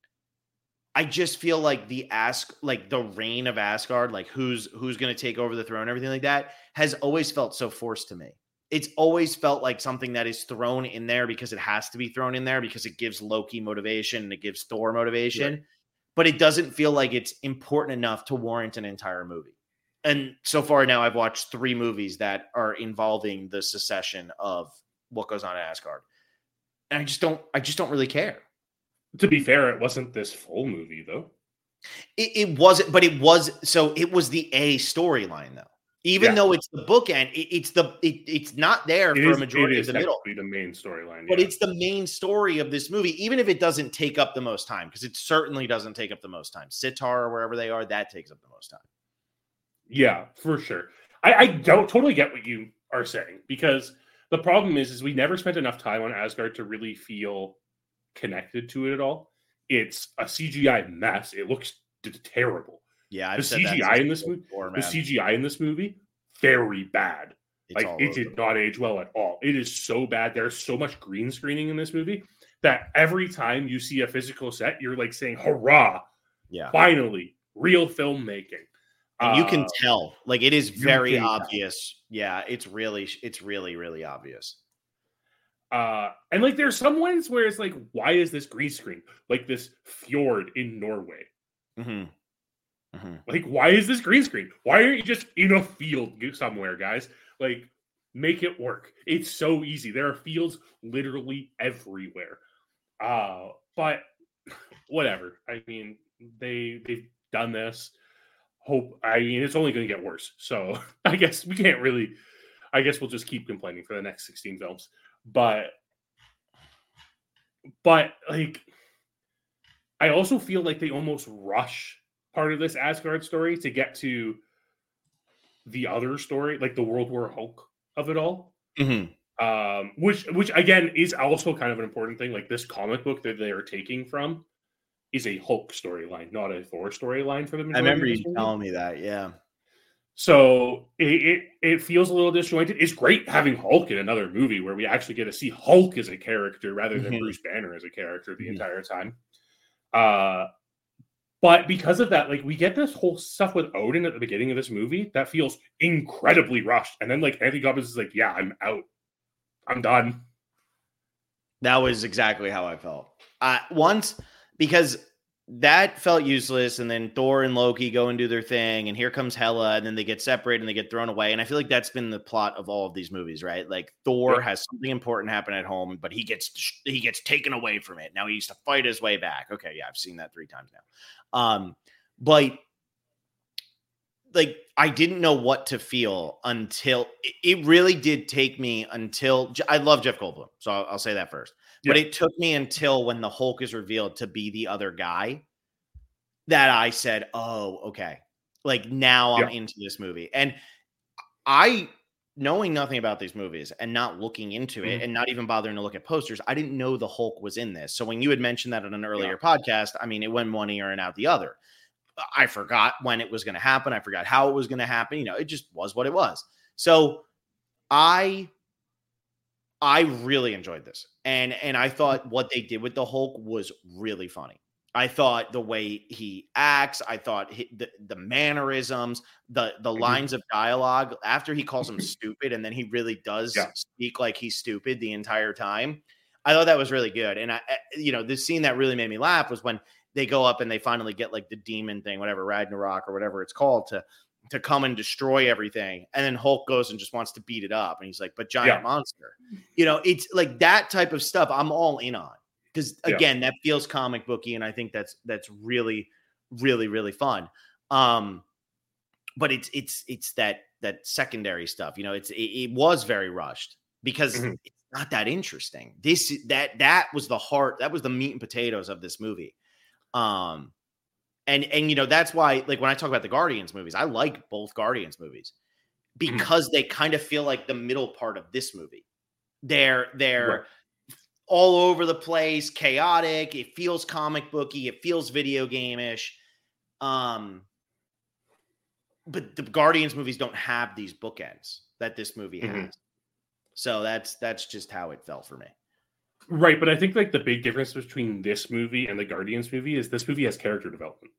Speaker 1: I just feel like the ask, like the reign of Asgard, like who's, who's going to take over the throne, everything like that has always felt so forced to me. It's always felt like something that is thrown in there because it has to be thrown in there because it gives Loki motivation and it gives Thor motivation, right. But it doesn't feel like it's important enough to warrant an entire movie. And so far now I've watched three movies that are involving the secession of what goes on at Asgard. And I just don't, I just don't really care.
Speaker 2: To be fair, it wasn't this full movie though.
Speaker 1: It, it wasn't, but it was, so it was the A storyline though. Even yeah. though it's the bookend, it, it's the it, it's not there
Speaker 2: it
Speaker 1: for
Speaker 2: is,
Speaker 1: a majority of the middle.
Speaker 2: The main storyline,
Speaker 1: but
Speaker 2: yeah.
Speaker 1: it's the main story of this movie, even if it doesn't take up the most time, because it certainly doesn't take up the most time. Sitar or wherever they are, that takes up the most time.
Speaker 2: Yeah, for sure. I, I don't totally get what you are saying, because the problem is, is we never spent enough time on Asgard to really feel connected to it at all. It's a C G I mess. It looks terrible.
Speaker 1: Yeah, I've
Speaker 2: the
Speaker 1: said
Speaker 2: C G I
Speaker 1: that
Speaker 2: in this movie,
Speaker 1: before,
Speaker 2: the C G I in this movie, very bad.
Speaker 1: It's
Speaker 2: like it did not age well at all. It is so bad. There's so much green screening in this movie that every time you see a physical set, you're like saying, "Hurrah!
Speaker 1: Yeah,
Speaker 2: finally, real filmmaking."
Speaker 1: And you can uh, tell, like it is very obvious. Tell. Yeah, it's really, it's really, really obvious.
Speaker 2: Uh, and like there's some ones where it's like, why is this green screen? Like this fjord in Norway.
Speaker 1: Mm-hmm. Mm-hmm.
Speaker 2: Like, why is this green screen? Why aren't you just in a field somewhere, guys? Like, make it work. It's so easy. There are fields literally everywhere. Uh, but whatever. I mean, they they've done this. Hope I mean it's only going to get worse. So I guess we can't really. I guess we'll just keep complaining for the next sixteen films. But but like, I also feel like they almost rush part of this Asgard story to get to the other story, like the World War Hulk of it all.
Speaker 1: Mm-hmm.
Speaker 2: Um, which, which again is also kind of an important thing. Like this comic book that they are taking from is a Hulk storyline, not a Thor storyline for the majority.
Speaker 1: I remember
Speaker 2: of
Speaker 1: you telling me that, yeah.
Speaker 2: So it, it it feels a little disjointed. It's great having Hulk in another movie where we actually get to see Hulk as a character rather than mm-hmm. Bruce Banner as a character the mm-hmm. entire time. Uh, but because of that, like we get this whole stuff with Odin at the beginning of this movie that feels incredibly rushed, and then like Anthony Hopkins is like, "Yeah, I'm out. I'm done."
Speaker 1: That was exactly how I felt. Uh, once, because that felt useless, and then Thor and Loki go and do their thing, and here comes Hela, and then they get separated and they get thrown away. And I feel like that's been the plot of all of these movies, right? Like Thor yeah. has something important happen at home, but he gets he gets taken away from it. Now he needs to fight his way back. Okay, yeah, I've seen that three times now. Um, but like I didn't know what to feel until it really did take me until I love Jeff Goldblum, so I'll, I'll say that first. Yeah. But it took me until when the Hulk is revealed to be the other guy that I said, "Oh, okay, like now I'm yeah. into this movie." And I, knowing nothing about these movies and not looking into it, mm-hmm. and not even bothering to look at posters, I didn't know the Hulk was in this. So when you had mentioned that in an earlier yeah. podcast, I mean, it went one ear and out the other. I forgot when it was going to happen. I forgot how it was going to happen. You know, it just was what it was. So I, I really enjoyed this. And, and I thought what they did with the Hulk was really funny. I thought the way he acts, I thought he, the, the mannerisms, the, the mm-hmm. lines of dialogue after he calls him stupid. And then he really does yeah. speak like he's stupid the entire time. I thought that was really good. And I, you know, the scene that really made me laugh was when they go up and they finally get like the demon thing, whatever, Ragnarok or whatever it's called, to, to come and destroy everything. And then Hulk goes and just wants to beat it up. And he's like, "But giant yeah. monster." You know, it's like that type of stuff I'm all in on. Because again, yeah. that feels comic booky. And I think that's, that's really, really, really fun. Um, but it's, it's, it's that, that secondary stuff, you know, it's, it, it was very rushed because mm-hmm. it's not that interesting. This, that, that was the heart. That was the meat and potatoes of this movie. Um, and, and, you know, that's why, like, when I talk about the Guardians movies, I like both Guardians movies because mm-hmm. they kind of feel like the middle part of this movie. They're, they're right. all over the place, chaotic. It feels comic booky. It feels video game-ish. Um, but the Guardians movies don't have these bookends that this movie mm-hmm. has. So that's, that's just how it felt for me.
Speaker 2: Right, but I think like the big difference between this movie and the Guardians movie is this movie has character development.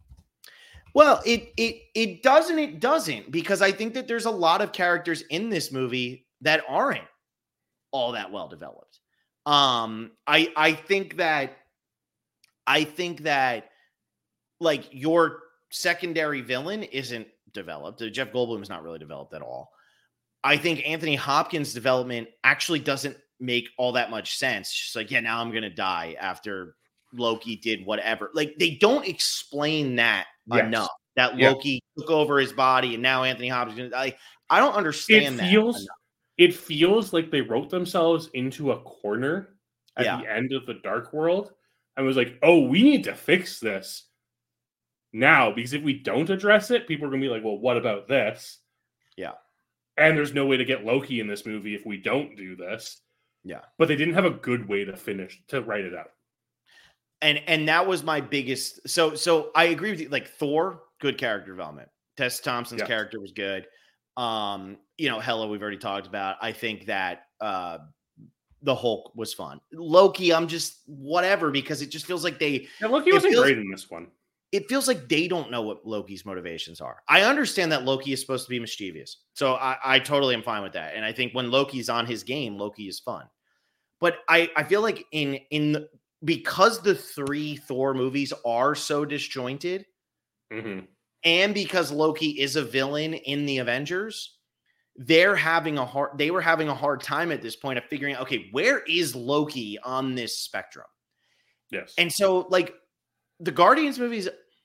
Speaker 1: Well, it it it doesn't it doesn't because I think that there's a lot of characters in this movie that aren't all that well developed. Um, I I think that I think that like your secondary villain isn't developed. Jeff Goldblum is not really developed at all. I think Anthony Hopkins' development actually doesn't make all that much sense. Just like, yeah, now I'm going to die after Loki did whatever. Like they don't explain that yes. enough, that yeah. Loki took over his body and now Anthony Hopkins. Like, I don't understand
Speaker 2: it
Speaker 1: that.
Speaker 2: Feels, enough. It feels like they wrote themselves into a corner at yeah. the end of the Dark World and was like, oh, we need to fix this now because if we don't address it, people are going to be like, well, what about this?
Speaker 1: Yeah.
Speaker 2: And there's no way to get Loki in this movie if we don't do this.
Speaker 1: Yeah.
Speaker 2: But they didn't have a good way to finish, to write it out.
Speaker 1: And and that was my biggest. So so I agree with you. Like Thor, good character development. Tessa Thompson's yeah. character was good. Um, you know, Hela, we've already talked about. I think that uh, the Hulk was fun. Loki, I'm just whatever because it just feels like they.
Speaker 2: Yeah, Loki wasn't feels, great in this one.
Speaker 1: It feels like they don't know what Loki's motivations are. I understand that Loki is supposed to be mischievous. So I, I totally am fine with that. And I think when Loki's on his game, Loki is fun. But I, I feel like in, in because the three Thor movies are so disjointed
Speaker 2: mm-hmm.
Speaker 1: and because Loki is a villain in the Avengers, they're having a hard, they were having a hard time at this point of figuring out, okay, where is Loki on this spectrum?
Speaker 2: Yes.
Speaker 1: And so like, the Guardians movies,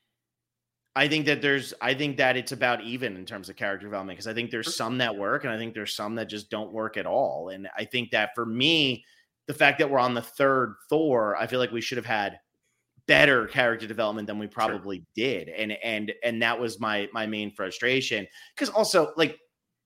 Speaker 1: I think that there's, I think that it's about even in terms of character development, because I think there's some that work and I think there's some that just don't work at all. And I think that for me, the fact that we're on the third Thor, I feel like we should have had better character development than we probably sure. did. And, and, and that was my, my main frustration. Because also, like,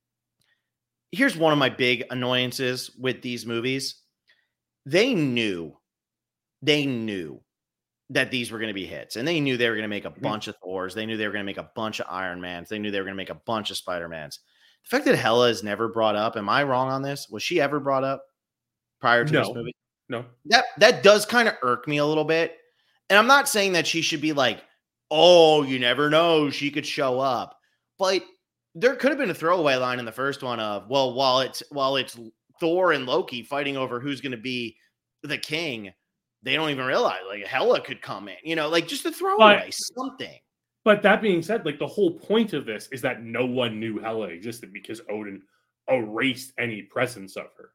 Speaker 1: here's one of my big annoyances with these movies. They knew, they knew that these were going to be hits, and they knew they were going to make a mm-hmm. bunch of Thors. They knew they were going to make a bunch of Iron Mans. They knew they were going to make a bunch of Spider-Mans. The fact that Hela is never brought up, am I wrong on this? Was she ever brought up prior to
Speaker 2: no.
Speaker 1: this movie?
Speaker 2: No.
Speaker 1: That that does kind of irk me a little bit. And I'm not saying that she should be like, oh, you never know, she could show up. But there could have been a throwaway line in the first one of, well, while it's while it's Thor and Loki fighting over who's going to be the king, they don't even realize like Hela could come in, you know, like just a throwaway but, something.
Speaker 2: But that being said, like the whole point of this is that no one knew Hela existed because Odin erased any presence of her.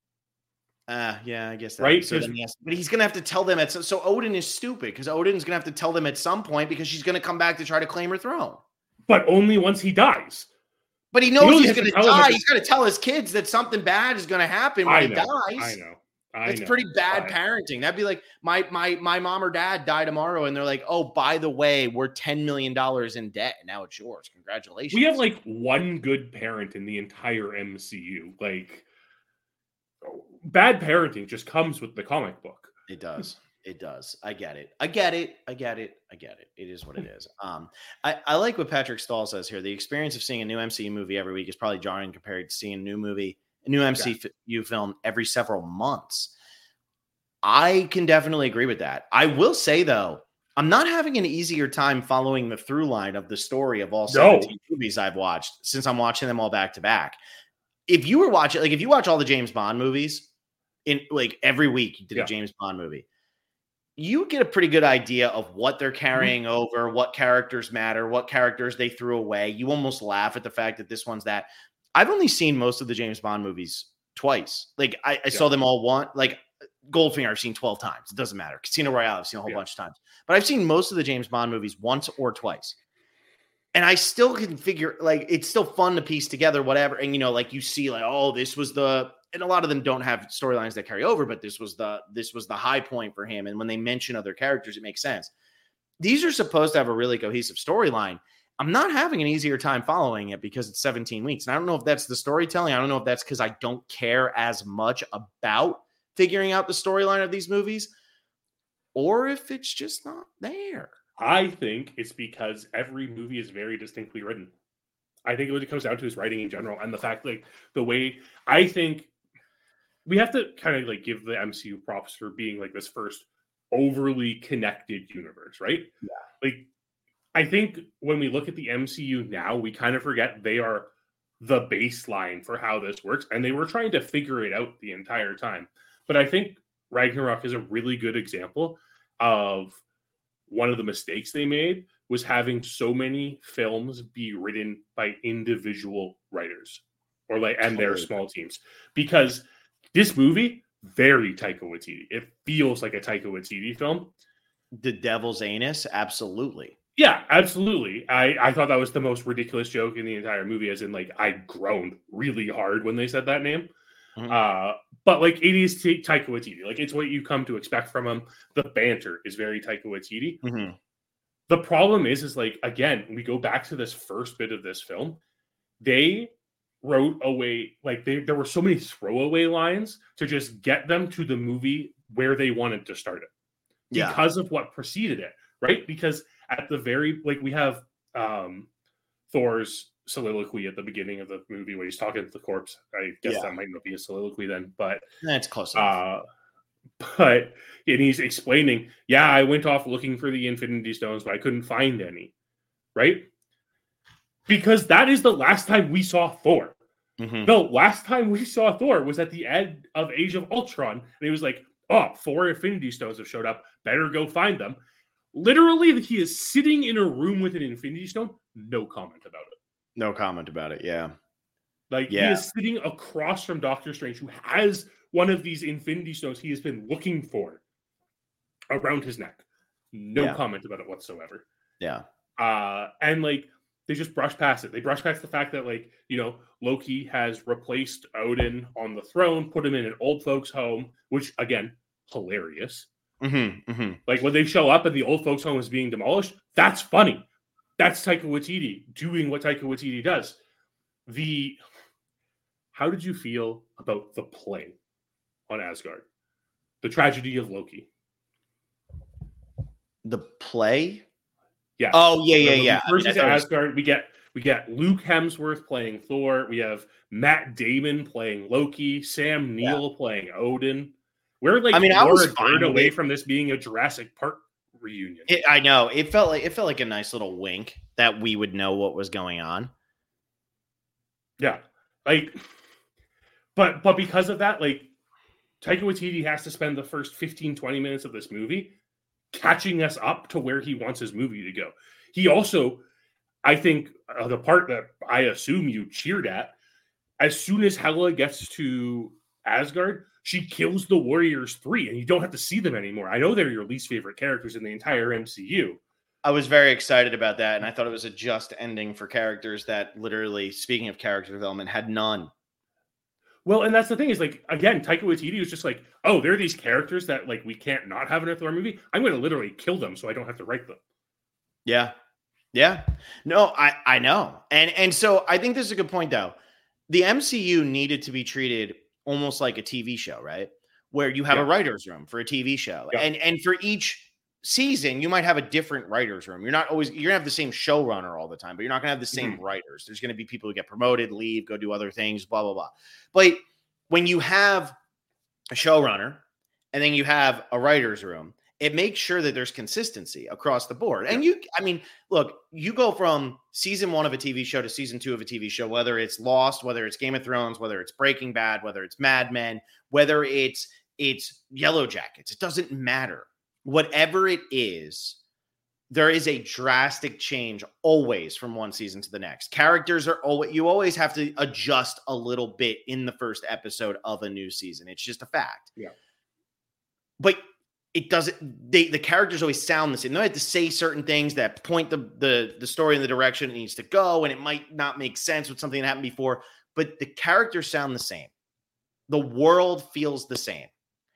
Speaker 1: Uh, yeah, I guess that
Speaker 2: right.
Speaker 1: So he has, but he's gonna have to tell them at so, so Odin is stupid because Odin's gonna have to tell them at some point because she's gonna come back to try to claim her throne.
Speaker 2: But only once he dies.
Speaker 1: But he knows he he's gonna die. He's gonna tell his kids that something bad is gonna happen when
Speaker 2: I
Speaker 1: he
Speaker 2: know,
Speaker 1: dies.
Speaker 2: I know.
Speaker 1: It's pretty bad parenting. That'd be like my my my mom or dad die tomorrow, and they're like, "Oh, by the way, we're ten million dollars in debt. Now it's yours. Congratulations."
Speaker 2: We have like one good parent in the entire M C U. Like, bad parenting just comes with the comic book.
Speaker 1: It does. It does. I get it. I get it. I get it. I get it. It is what it is. Um, I, I like what Patrick Stahl says here. The experience of seeing a new M C U movie every week is probably jarring compared to seeing a new movie. A new M C U film every several months. I can definitely agree with that. I will say, though, I'm not having an easier time following the through line of the story of all seventeen no. movies I've watched since I'm watching them all back to back. If you were watching, like, if you watch all the James Bond movies in like every week, you did yeah. a James Bond movie, you get a pretty good idea of what they're carrying mm-hmm. over, what characters matter, what characters they threw away. You almost laugh at the fact that this one's that. I've only seen most of the James Bond movies twice. Like I, I yeah. saw them all one, like Goldfinger I've seen twelve times. It doesn't matter. Casino Royale I've seen a whole yeah. bunch of times, but I've seen most of the James Bond movies once or twice. And I still can figure, like, it's still fun to piece together whatever. And, you know, like you see like, oh, this was the, and a lot of them don't have storylines that carry over, but this was the, this was the high point for him. And when they mention other characters, it makes sense. These are supposed to have a really cohesive storyline. I'm not having an easier time following it because it's seventeen weeks. And I don't know if that's the storytelling. I don't know if that's because I don't care as much about figuring out the storyline of these movies or if it's just not there.
Speaker 2: I think it's because every movie is very distinctly written. I think what it comes down to is writing in general. And the fact, like, the way I think we have to kind of like give the M C U props for being like this first overly connected universe, right?
Speaker 1: Yeah.
Speaker 2: Like, I think when we look at the M C U now, we kind of forget they are the baseline for how this works. And they were trying to figure it out the entire time. But I think Ragnarok is a really good example of one of the mistakes they made was having so many films be written by individual writers or like, and their small teams. Because this movie, very Taika Waititi. It feels like a Taika Waititi film.
Speaker 1: The Devil's Anus, absolutely.
Speaker 2: Yeah, absolutely. I, I thought that was the most ridiculous joke in the entire movie, as in, like, I groaned really hard when they said that name. Mm-hmm. Uh, but, like, it is t- Taika Waititi. Like, it's what you come to expect from him. The banter is very Taika Waititi.
Speaker 1: Mm-hmm.
Speaker 2: The problem is, is, like, again, we go back to this first bit of this film. They wrote away, like, they, there were so many throwaway lines to just get them to the movie where they wanted to start it.
Speaker 1: Yeah.
Speaker 2: Because of what preceded it, right? Because at the very, like, we have um, Thor's soliloquy at the beginning of the movie where he's talking to the corpse. I guess yeah. that might not be a soliloquy then, but
Speaker 1: that's close
Speaker 2: enough. Uh, but, and he's explaining, yeah, I went off looking for the Infinity Stones, but I couldn't find any, right? Because that is the last time we saw Thor.
Speaker 1: Mm-hmm.
Speaker 2: The last time we saw Thor was at the end of Age of Ultron, and he was like, oh, four Infinity Stones have showed up. Better go find them. Literally, he is sitting in a room with an Infinity Stone. No comment about it.
Speaker 1: No comment about it, yeah.
Speaker 2: Like,
Speaker 1: yeah.
Speaker 2: he is sitting across from Doctor Strange, who has one of these Infinity Stones he has been looking for around his neck. No
Speaker 1: yeah.
Speaker 2: comment about it whatsoever.
Speaker 1: Yeah.
Speaker 2: Uh, and like they just brush past it. They brush past the fact that like, you know, Loki has replaced Odin on the throne, put him in an old folks home, which again, hilarious.
Speaker 1: Mm-hmm, mm-hmm.
Speaker 2: Like when they show up and the old folks home is being demolished, that's funny. That's Taika Waititi doing what Taika Waititi does. The how did you feel about the play on Asgard? The tragedy of Loki.
Speaker 1: The play?
Speaker 2: Yeah.
Speaker 1: Oh, yeah, yeah, yeah.
Speaker 2: First
Speaker 1: I
Speaker 2: is
Speaker 1: mean,
Speaker 2: Asgard. Was... We get we get Luke Hemsworth playing Thor. We have Matt Damon playing Loki. Sam Neill yeah. playing Odin. We're like
Speaker 1: I mean,
Speaker 2: Laura
Speaker 1: I was
Speaker 2: Dern away from this being a Jurassic Park reunion.
Speaker 1: It, I know. It felt like it felt like a nice little wink that we would know what was going on.
Speaker 2: Yeah. Like but but because of that, like Taika Waititi has to spend the first fifteen, twenty minutes of this movie catching us up to where he wants his movie to go. He also, I think, uh, the part that I assume you cheered at, as soon as Hela gets to Asgard, she kills the Warriors three, and you don't have to see them anymore. I know they're your least favorite characters in the entire M C U.
Speaker 1: I was very excited about that, and I thought it was a just ending for characters that literally, speaking of character development, had none.
Speaker 2: Well, and that's the thing is, like, again, Taika Waititi was just like, oh, there are these characters that, like, we can't not have in a Thor movie. I'm going to literally kill them so I don't have to write them.
Speaker 1: Yeah. Yeah. No, I, I know. And, and so I think this is a good point, though. The M C U needed to be treated almost like a T V show, right? Where you have yeah. a writer's room for a T V show. Yeah. And, and for each season, you might have a different writer's room. You're not always, you're going to have the same showrunner all the time, but you're not going to have the same mm-hmm. writers. There's going to be people who get promoted, leave, go do other things, blah, blah, blah. But when you have a showrunner and then you have a writer's room, it makes sure that there's consistency across the board. And you, I mean, look, you go from season one of a T V show to season two of a T V show, whether it's Lost, whether it's Game of Thrones, whether it's Breaking Bad, whether it's Mad Men, whether it's, it's Yellow Jackets, it doesn't matter. Whatever it is, there is a drastic change always from one season to the next. Characters are always, you always have to adjust a little bit in the first episode of a new season. It's just a fact.
Speaker 2: Yeah.
Speaker 1: But it doesn't, they, the characters always sound the same. They have to say certain things that point the, the, the story in the direction it needs to go. And it might not make sense with something that happened before, but the characters sound the same. The world feels the same.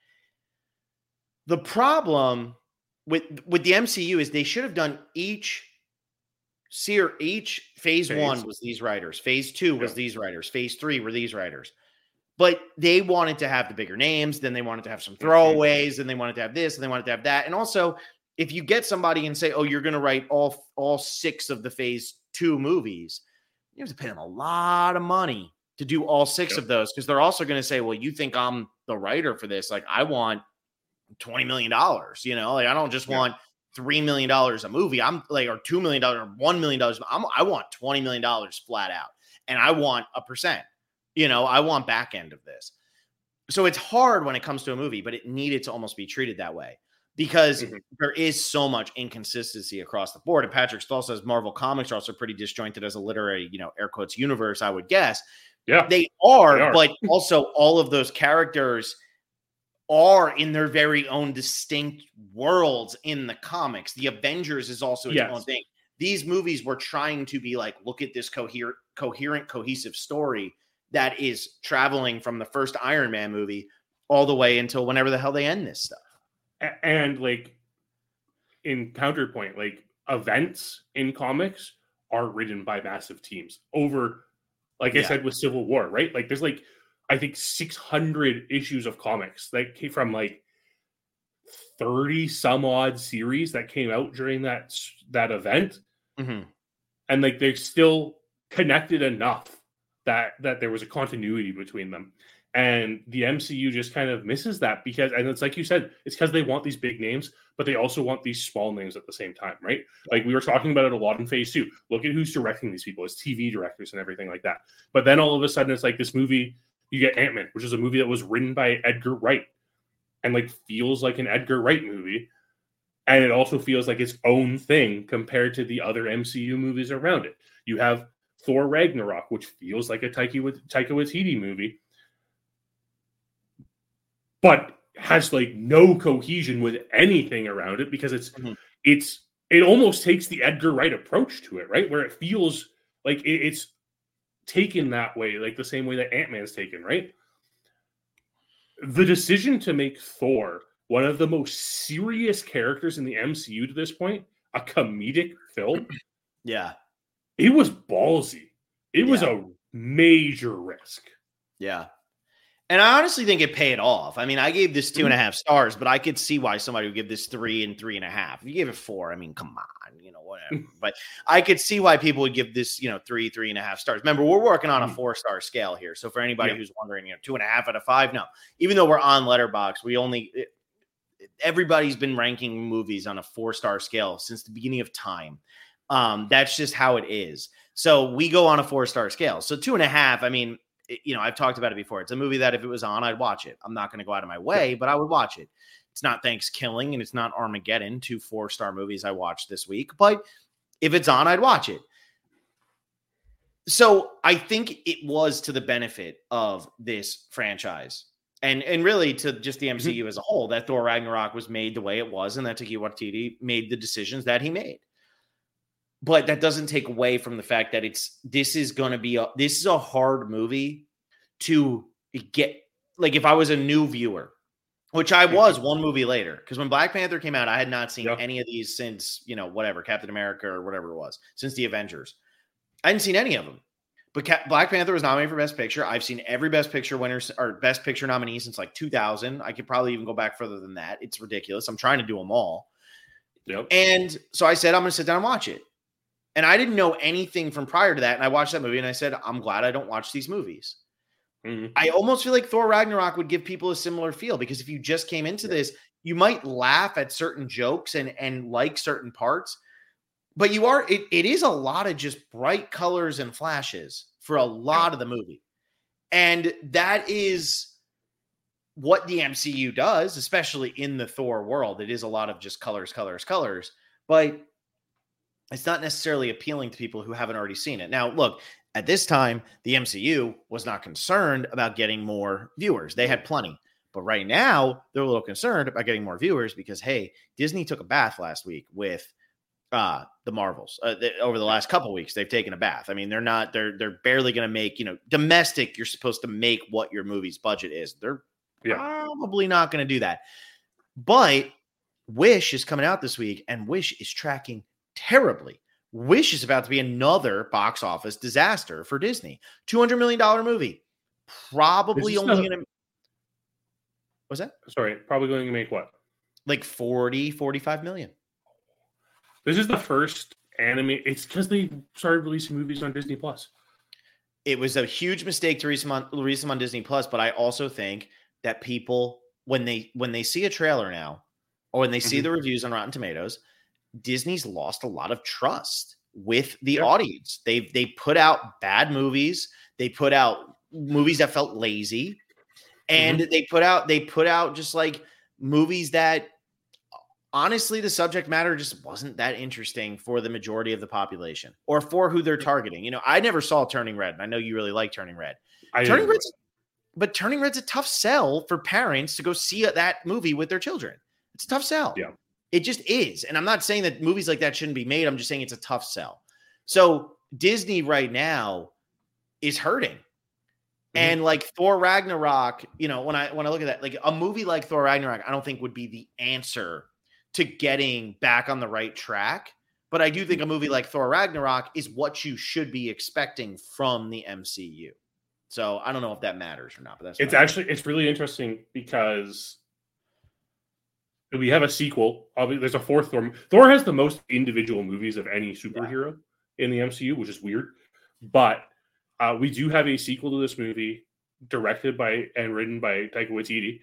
Speaker 1: The problem with with the M C U is they should have done each seer each phase, phase one was these writers, phase two was yeah. these writers, phase three were these writers. But they wanted to have the bigger names, then they wanted to have some throwaways, and they wanted to have this, and they wanted to have that. And also, if you get somebody and say, "Oh, you're going to write all all six of the phase two movies," you have to pay them a lot of money to do all six yep. of those, because they're also going to say, "Well, you think I'm the writer for this? Like, I want twenty million dollars, you know, like I don't just yeah. want three million dollars a movie. I'm like, or two million dollars or one million dollars. I'm, I want twenty million dollars flat out. And I want a percent, you know, I want back end of this. So it's hard when it comes to a movie, but it needed to almost be treated that way because mm-hmm. there is so much inconsistency across the board. And Patrick Stahl says Marvel comics are also pretty disjointed as a literary, you know, air quotes universe, I would guess.
Speaker 2: Yeah,
Speaker 1: they are, they are. But also all of those characters are in their very own distinct worlds in the comics. The Avengers is also its yes. own thing. These movies were trying to be like, look at this coherent, coherent, cohesive story that is traveling from the first Iron Man movie all the way until whenever the hell they end this stuff.
Speaker 2: And like in counterpoint, like events in comics are written by massive teams over, like yeah. I said, with Civil War, right? Like there's like, I think six hundred issues of comics that came from like thirty some odd series that came out during that, that event.
Speaker 1: Mm-hmm.
Speaker 2: And like, they're still connected enough that, that there was a continuity between them. And the M C U just kind of misses that because, and it's like you said, it's because they want these big names, but they also want these small names at the same time, right? Like we were talking about it a lot in phase two. Look at who's directing these people as T V directors and everything like that. But then all of a sudden it's like this movie, you get Ant-Man, which is a movie that was written by Edgar Wright and like feels like an Edgar Wright movie. And it also feels like its own thing compared to the other M C U movies around it. You have Thor Ragnarok, which feels like a Taika Waititi movie. But has like no cohesion with anything around it because it's mm-hmm. it's it almost takes the Edgar Wright approach to it, right? Where it feels like it, it's taken that way, like the same way that Ant-Man's taken, right? The decision to make Thor one of the most serious characters in the M C U to this point, a comedic film,
Speaker 1: yeah,
Speaker 2: it was ballsy. It
Speaker 1: yeah.
Speaker 2: was a major risk.
Speaker 1: Yeah. And I honestly think it paid off. I mean, I gave this two and a half stars, but I could see why somebody would give this three and three and a half. If you gave it four, I mean, come on, you know, whatever. But I could see why people would give this, you know, three, three and a half stars. Remember, we're working on a four-star scale here. So for anybody yeah. who's wondering, you know, two and a half out of five, no. Even though we're on Letterboxd, we only it, everybody's been ranking movies on a four-star scale since the beginning of time. Um, that's just how it is. So we go on a four-star scale. So two and a half, I mean, you know, I've talked about it before. It's a movie that if it was on, I'd watch it. I'm not going to go out of my way, but I would watch it. It's not Thanksgiving and it's not Armageddon, two four-star movies I watched this week. But if it's on, I'd watch it. So I think it was to the benefit of this franchise and, and really to just the M C U mm-hmm. as a whole that Thor Ragnarok was made the way it was and that Taika Waititi made the decisions that he made. But that doesn't take away from the fact that it's this is going to be a, this is a hard movie to get. Like if I was a new viewer, which I was one movie later, because when Black Panther came out, I had not seen yep. any of these since, you know, whatever, Captain America or whatever it was, since the Avengers. I hadn't seen any of them. But Cap- Black Panther was nominated for Best Picture. I've seen every Best Picture winners or Best Picture nominee since like two thousand. I could probably even go back further than that. It's ridiculous. I'm trying to do them all.
Speaker 2: Yep.
Speaker 1: And so I said, I'm going to sit down and watch it. And I didn't know anything from prior to that. And I watched that movie and I said, I'm glad I don't watch these movies. Mm-hmm. I almost feel like Thor Ragnarok would give people a similar feel because if you just came into yeah. this, you might laugh at certain jokes and, and like certain parts, but you are, it, it is a lot of just bright colors and flashes for a lot yeah. of the movie. And that is what the M C U does, especially in the Thor world. It is a lot of just colors, colors, colors, but it's not necessarily appealing to people who haven't already seen it. Now, look, at this time, the M C U was not concerned about getting more viewers. They had plenty. But right now, they're a little concerned about getting more viewers because, hey, Disney took a bath last week with uh, the Marvels. Uh, they, over the last couple of weeks, they've taken a bath. I mean, they're not, they're they're barely going to make, you know, domestic, you're supposed to make what your movie's budget is. They're yeah. probably not going to do that. But Wish is coming out this week, and Wish is tracking terribly. Wish is about to be another box office disaster for Disney. two hundred million dollars movie. Probably only going to... What's that?
Speaker 2: Sorry, probably going to make what?
Speaker 1: Like forty, forty-five million.
Speaker 2: This is the first anime. It's because they started releasing movies on Disney Plus.
Speaker 1: It was a huge mistake to release them on, release them on Disney Plus, but I also think that people, when they when they see a trailer now, or when they see mm-hmm. the reviews on Rotten Tomatoes, Disney's lost a lot of trust with the yep. audience. They they put out bad movies. They put out movies that felt lazy, and mm-hmm. they put out they put out just like movies that honestly the subject matter just wasn't that interesting for the majority of the population or for who they're targeting. You know, I never saw Turning Red, and I know you really like Turning Red. I Turning Red's, but Turning Red's a tough sell for parents to go see that movie with their children. It's a tough sell.
Speaker 2: Yeah.
Speaker 1: It just is. And I'm not saying that movies like that shouldn't be made. I'm just saying it's a tough sell. So Disney right now is hurting. Mm-hmm. And like Thor Ragnarok, you know, when I when I look at that, like a movie like Thor Ragnarok, I don't think would be the answer to getting back on the right track. But I do think a movie like Thor Ragnarok is what you should be expecting from the M C U. So I don't know if that matters or not. But that's
Speaker 2: it's actually it's really interesting because we have a sequel. There's a fourth Thor. Thor has the most individual movies of any superhero yeah. in the M C U, which is weird. But uh, we do have a sequel to this movie, directed by and written by Taika Waititi,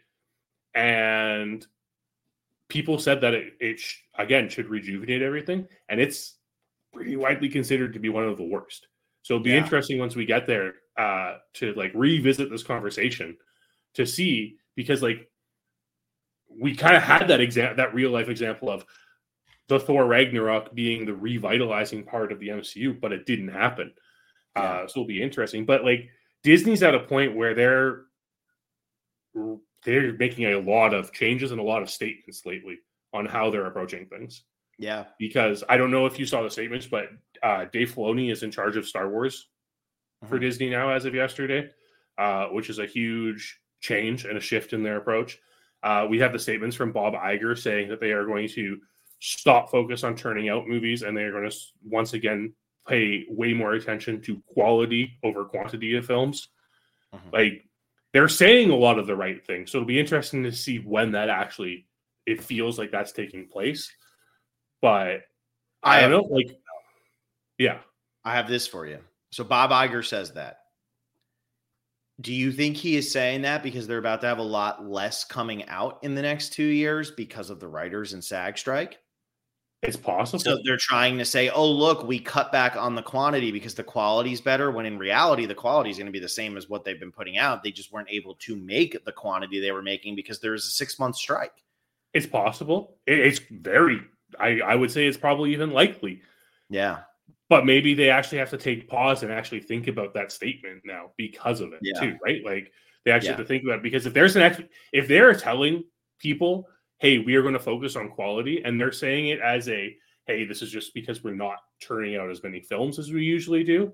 Speaker 2: and people said that it, it sh- again should rejuvenate everything, and it's pretty widely considered to be one of the worst. So it'll be yeah. interesting once we get there uh, to like revisit this conversation to see because like. We kind of had that example, that real life example of the Thor Ragnarok being the revitalizing part of the M C U, but it didn't happen. Yeah. Uh, so it'll be interesting. But like Disney's at a point where they're they're making a lot of changes and a lot of statements lately on how they're approaching things.
Speaker 1: Yeah.
Speaker 2: Because I don't know if you saw the statements, but uh, Dave Filoni is in charge of Star Wars mm-hmm. for Disney now as of yesterday, uh, which is a huge change and a shift in their approach. Uh, we have the statements from Bob Iger saying that they are going to stop focus on turning out movies, and they are going to once again pay way more attention to quality over quantity of films. Mm-hmm. Like, they're saying a lot of the right things. So it'll be interesting to see when that actually, it feels like that's taking place. But I, I don't know, like, yeah.
Speaker 1: I have this for you. So Bob Iger says that. Do you think he is saying that because they're about to have a lot less coming out in the next two years because of the writers and SAG strike?
Speaker 2: It's possible.
Speaker 1: So they're trying to say, oh, look, we cut back on the quantity because the quality is better, when in reality, the quality is going to be the same as what they've been putting out. They just weren't able to make the quantity they were making because there was a six-month strike.
Speaker 2: It's possible. It, it's very, I, I would say it's probably even likely.
Speaker 1: Yeah.
Speaker 2: But maybe they actually have to take pause and actually think about that statement now because of it yeah. too, right? Like, they actually yeah. have to think about it, because if there's an ex- if they're telling people, hey, we are going to focus on quality, and they're saying it as a, hey, this is just because we're not turning out as many films as we usually do,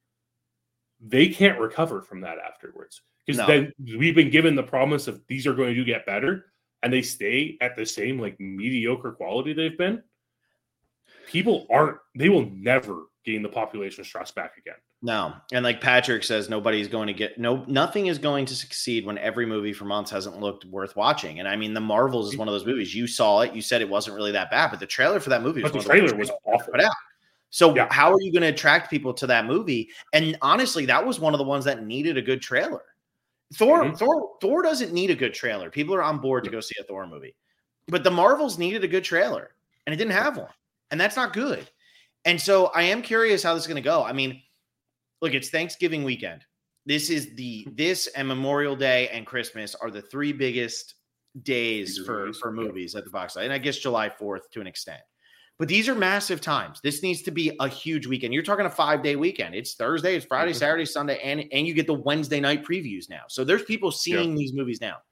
Speaker 2: they can't recover from that afterwards. Because no. then we've been given the promise of these are going to get better, and they stay at the same, like, mediocre quality they've been. People aren't, they will never gain the population's trust back again.
Speaker 1: No. And like Patrick says, nobody's going to get, no, nothing is going to succeed when every movie for months hasn't looked worth watching. And I mean, The Marvels is one of those movies. You saw it. You said it wasn't really that bad, but the trailer for that movie was
Speaker 2: but the trailer was awful.
Speaker 1: Put out. So yeah. how are you going to attract people to that movie? And honestly, that was one of the ones that needed a good trailer. Thor, mm-hmm. Thor, Thor doesn't need a good trailer. People are on board to go see a Thor movie, but the Marvels needed a good trailer, and it didn't have one. And that's not good. And so I am curious how this is going to go. I mean, look, it's Thanksgiving weekend. This is the, this and Memorial Day and Christmas are the three biggest days for, for movies at the box office. And I guess July fourth to an extent. But these are massive times. This needs to be a huge weekend. You're talking a five-day weekend. It's Thursday, it's Friday, mm-hmm. Saturday, Sunday, and, and you get the Wednesday night previews now. So there's people seeing yep. these movies now.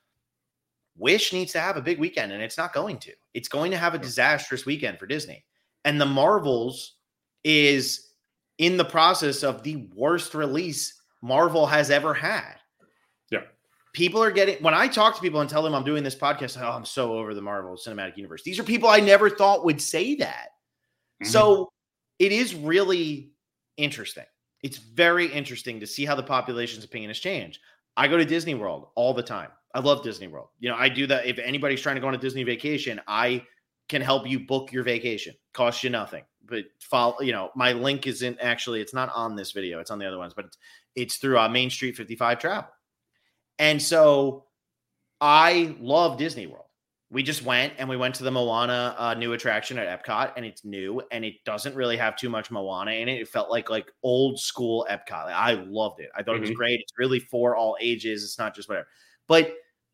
Speaker 1: Wish needs to have a big weekend, and it's not going to. It's going to have a disastrous weekend for Disney. And The Marvels is in the process of the worst release Marvel has ever had.
Speaker 2: Yeah.
Speaker 1: People are getting, when I talk to people and tell them I'm doing this podcast, oh, I'm so over the Marvel Cinematic Universe. These are people I never thought would say that. Mm-hmm. So it is really interesting. It's very interesting to see how the population's opinion has changed. I go to Disney World all the time. I love Disney World. You know, I do that. If anybody's trying to go on a Disney vacation, I can help you book your vacation. Costs you nothing. But follow, you know, my link is in, actually, it's not on this video. It's on the other ones, but it's, it's through uh, Main Street fifty-five Travel. And so I love Disney World. We just went and we went to the Moana uh, new attraction at Epcot, and it's new and it doesn't really have too much Moana in it. It felt like like old school Epcot. Like, I loved it. I thought mm-hmm. it was great. It's really for all ages. It's not just whatever. But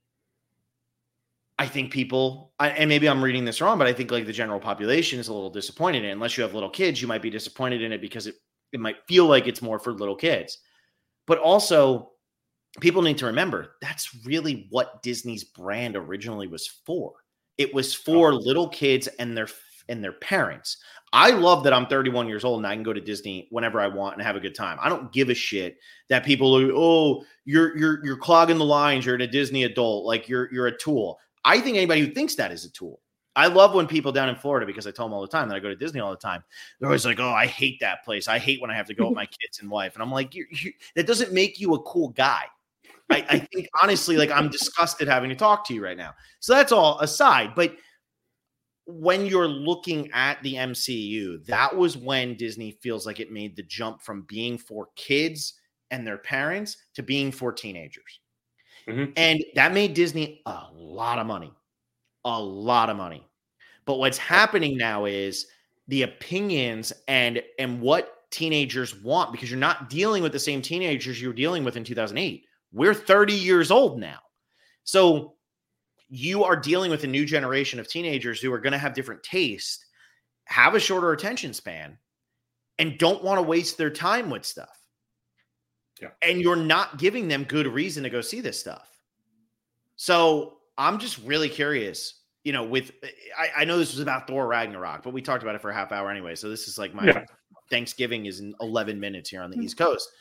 Speaker 1: I think people, and maybe I'm reading this wrong, but I think like the general population is a little disappointed in it. Unless you have little kids, you might be disappointed in it because it, it might feel like it's more for little kids. But also, people need to remember that's really what Disney's brand originally was for. It was for oh. little kids and their and their parents. I love that I'm thirty-one years old and I can go to Disney whenever I want and have a good time. I don't give a shit that people are, oh, you're you're you're clogging the lines. You're a Disney adult, like you're you're a tool. I think anybody who thinks that is a tool. I love when people down in Florida, because I tell them all the time that I go to Disney all the time. They're always like, oh, I hate that place. I hate when I have to go with my kids and wife. And I'm like, you, you, that doesn't make you a cool guy. I, I think, honestly, like I'm disgusted having to talk to you right now. So that's all aside. But when you're looking at the M C U, that was when Disney feels like it made the jump from being for kids and their parents to being for teenagers. Mm-hmm. And that made Disney a lot of money, a lot of money. But what's happening now is the opinions and, and what teenagers want, because you're not dealing with the same teenagers you were dealing with in two thousand eight. We're thirty years old now. So you are dealing with a new generation of teenagers who are going to have different tastes, have a shorter attention span, and don't want to waste their time with stuff. Yeah. And you're not giving them good reason to go see this stuff. So I'm just really curious, you know, with, I, I know this was about Thor Ragnarok, but we talked about it for a half hour anyway. So this is like my
Speaker 2: Yeah.
Speaker 1: Thanksgiving is in eleven minutes here on the East Coast.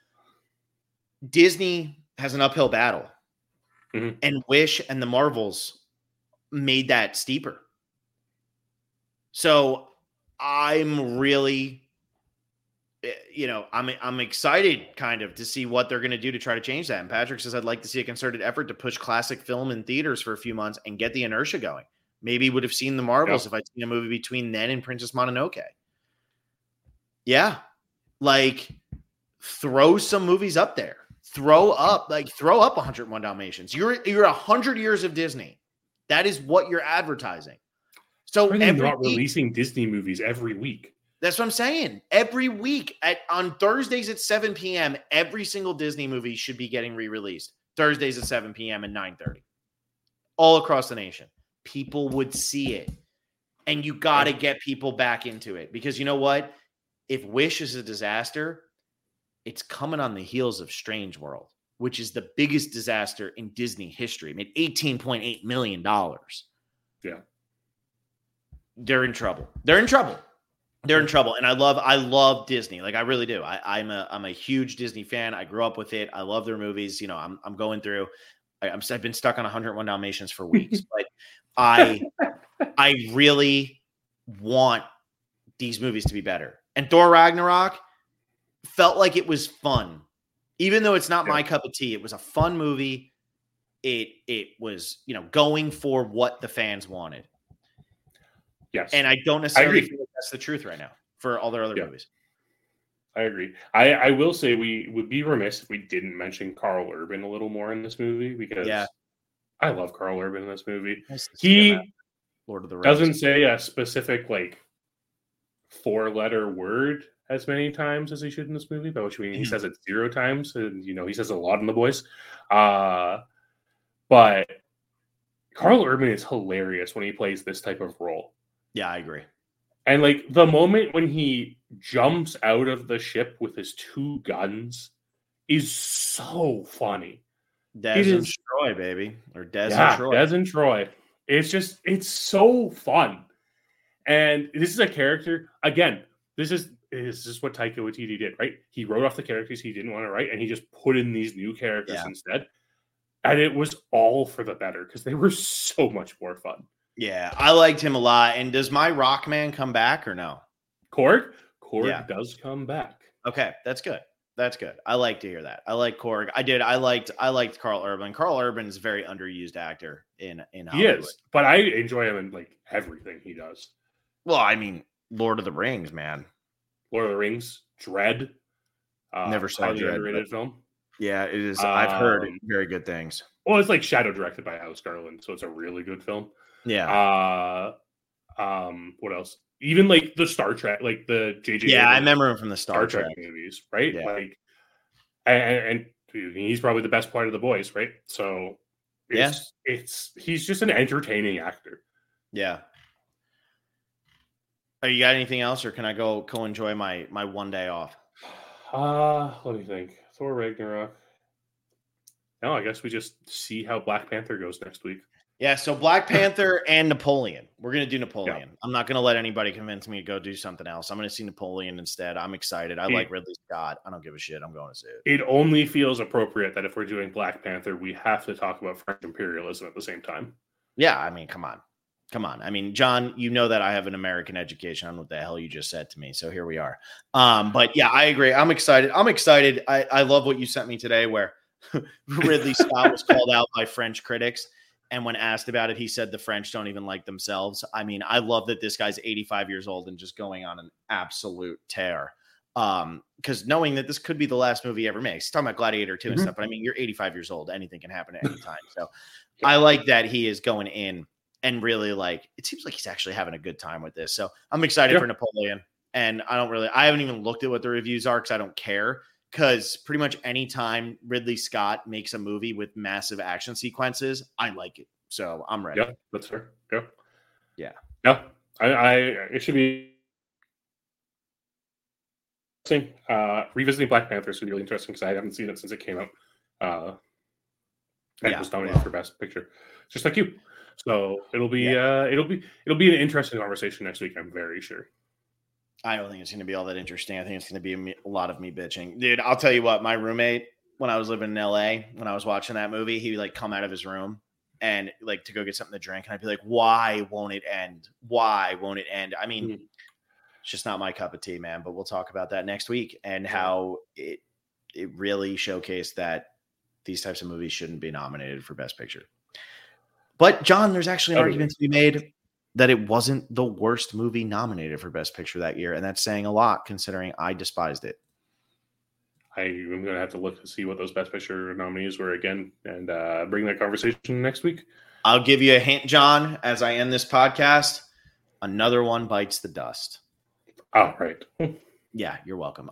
Speaker 1: Disney has an uphill battle,
Speaker 2: Mhm.
Speaker 1: and Wish and the Marvels made that steeper. So I'm really, you know, I'm I'm excited kind of to see what they're going to do to try to change that. And Patrick says, I'd like to see a concerted effort to push classic film in theaters for a few months and get the inertia going. Maybe would have seen the Marvels
Speaker 2: Yep.
Speaker 1: if I'd seen a movie between then and Princess Mononoke. Yeah. Like, throw some movies up there. Throw up, like, throw up one oh one Dalmatians. You're you're one hundred years of Disney. That is what you're advertising. So
Speaker 2: Are they
Speaker 1: every
Speaker 2: not
Speaker 1: week,
Speaker 2: releasing Disney movies every week?
Speaker 1: That's what I'm saying. Every week at on Thursdays at seven p.m., every single Disney movie should be getting re-released. Thursdays at seven p.m. and nine thirty. All across the nation. People would see it. And you got to get people back into it. Because you know what? If Wish is a disaster, it's coming on the heels of Strange World, which is the biggest disaster in Disney history. It made eighteen point eight million dollars.
Speaker 2: Yeah.
Speaker 1: They're in trouble. They're in trouble. They're in trouble. And I love, I love Disney. Like, I really do. I, I'm a, I'm a huge Disney fan. I grew up with it. I love their movies. You know, I'm, I'm going through, I, I'm, I've been stuck on one oh one Dalmatians for weeks, but I, I really want these movies to be better. And Thor Ragnarok felt like it was fun, even though it's not yeah. my cup of tea. It was a fun movie. It, it was, you know, going for what the fans wanted.
Speaker 2: Yes.
Speaker 1: And I don't necessarily I feel like that's the truth right now for all their other
Speaker 2: yeah.
Speaker 1: movies.
Speaker 2: I agree. I, I will say we would be remiss if we didn't mention Karl Urban a little more in this movie because
Speaker 1: yeah.
Speaker 2: I love Karl Urban in this movie.
Speaker 1: Nice
Speaker 2: he
Speaker 1: Lord of the Rings.
Speaker 2: Doesn't say a specific like four-letter word as many times as he should in this movie, by which we mean he says it zero times, and you know he says a lot in The Boys. Uh, but Karl Urban is hilarious when he plays this type of role.
Speaker 1: Yeah, I agree.
Speaker 2: And like the moment when he jumps out of the ship with his two guns is so funny.
Speaker 1: Des and Troy, baby. Or Des
Speaker 2: yeah,
Speaker 1: and Troy.
Speaker 2: Des and Troy. It's just, it's so fun. And this is a character, again, this is this is what Taika Waititi did, right? He wrote off the characters he didn't want to write, and he just put in these new characters yeah. instead. And it was all for the better because they were so much more fun.
Speaker 1: Yeah, I liked him a lot. And does my Rockman come back or no?
Speaker 2: Korg? Korg
Speaker 1: yeah.
Speaker 2: does come back.
Speaker 1: Okay, that's good. That's good. I like to hear that. I like Korg. I did. I liked. I liked Karl Urban. Karl Urban is a very underused actor in in Hollywood.
Speaker 2: He is, but I enjoy him in like everything he does.
Speaker 1: Well, I mean, Lord of the Rings, man.
Speaker 2: Lord of the Rings, Dread.
Speaker 1: Uh, Never saw
Speaker 2: highly
Speaker 1: Dread,
Speaker 2: underrated
Speaker 1: but,
Speaker 2: film.
Speaker 1: Yeah, it is. Um, I've heard very good things.
Speaker 2: Well, it's like shadow directed by Alex Garland, so it's a really good film.
Speaker 1: Yeah.
Speaker 2: Uh, um, what else? Even like the Star Trek, like the J J.
Speaker 1: Yeah, Abrams I remember him from the Star, Star Trek.
Speaker 2: Trek movies, right?
Speaker 1: Yeah.
Speaker 2: Like, and, and he's probably the best part of The Boys, right? So, it's, yeah. it's he's just an entertaining actor.
Speaker 1: Yeah. Oh, you got anything else, or can I go go enjoy my my one day off?
Speaker 2: Uh, let me think. Thor Ragnarok. No, I guess we just see how Black Panther goes next week.
Speaker 1: Yeah, so Black Panther and Napoleon. We're going to do Napoleon.
Speaker 2: Yeah.
Speaker 1: I'm not going to let anybody convince me to go do something else. I'm going to see Napoleon instead. I'm excited. I it, like Ridley Scott. I don't give a shit. I'm going to see it.
Speaker 2: It only feels appropriate that if we're doing Black Panther, we have to talk about French imperialism at the same time.
Speaker 1: Yeah, I mean, come on. Come on. I mean, John, you know that I have an American education. I don't know what the hell you just said to me. So here we are. Um, but yeah, I agree. I'm excited. I'm excited. I, I love what you sent me today where Ridley Scott was called out by French critics. And when asked about it, he said the French don't even like themselves. I mean, I love that this guy's eighty-five years old and just going on an absolute tear. Um, because knowing that this could be the last movie he ever makes. He's talking about Gladiator two mm-hmm. and stuff, but I mean, you're eighty-five years old. Anything can happen at any time. So I like that he is going in and really like, it seems like he's actually having a good time with this. So I'm excited yep. for Napoleon. And I don't really, I haven't even looked at what the reviews are because I don't care. Because pretty much any time Ridley Scott makes a movie with massive action sequences, I like it. So I'm ready.
Speaker 2: Yeah, that's fair. Yeah.
Speaker 1: Yeah.
Speaker 2: Yeah. I, I it should be uh revisiting Black Panther should be really interesting because I haven't seen it since it came out. Uh and
Speaker 1: Yeah,
Speaker 2: was nominated
Speaker 1: well.
Speaker 2: for Best Picture, just like you. So it'll be
Speaker 1: Yeah.
Speaker 2: uh, it'll be it'll be an interesting conversation next week. I'm very sure.
Speaker 1: I don't think it's going to be all that interesting. I think it's going to be a, me- a lot of me bitching, dude. I'll tell you what. My roommate, when I was living in L A, when I was watching that movie, he would like come out of his room and like to go get something to drink, and I'd be like, "Why won't it end? Why won't it end?" I mean,
Speaker 2: Mm-hmm.
Speaker 1: it's just not my cup of tea, man. But we'll talk about that next week and how it it really showcased that these types of movies shouldn't be nominated for Best Picture. But John, there's actually an
Speaker 2: Totally.
Speaker 1: argument to be made that it wasn't the worst movie nominated for Best Picture that year, and that's saying a lot considering I despised it.
Speaker 2: I'm going to have to look to see what those Best Picture nominees were again and uh, bring that conversation next week.
Speaker 1: I'll give you a hint, John, as I end this podcast. Another one bites the dust.
Speaker 2: Oh, right.
Speaker 1: Yeah, you're welcome.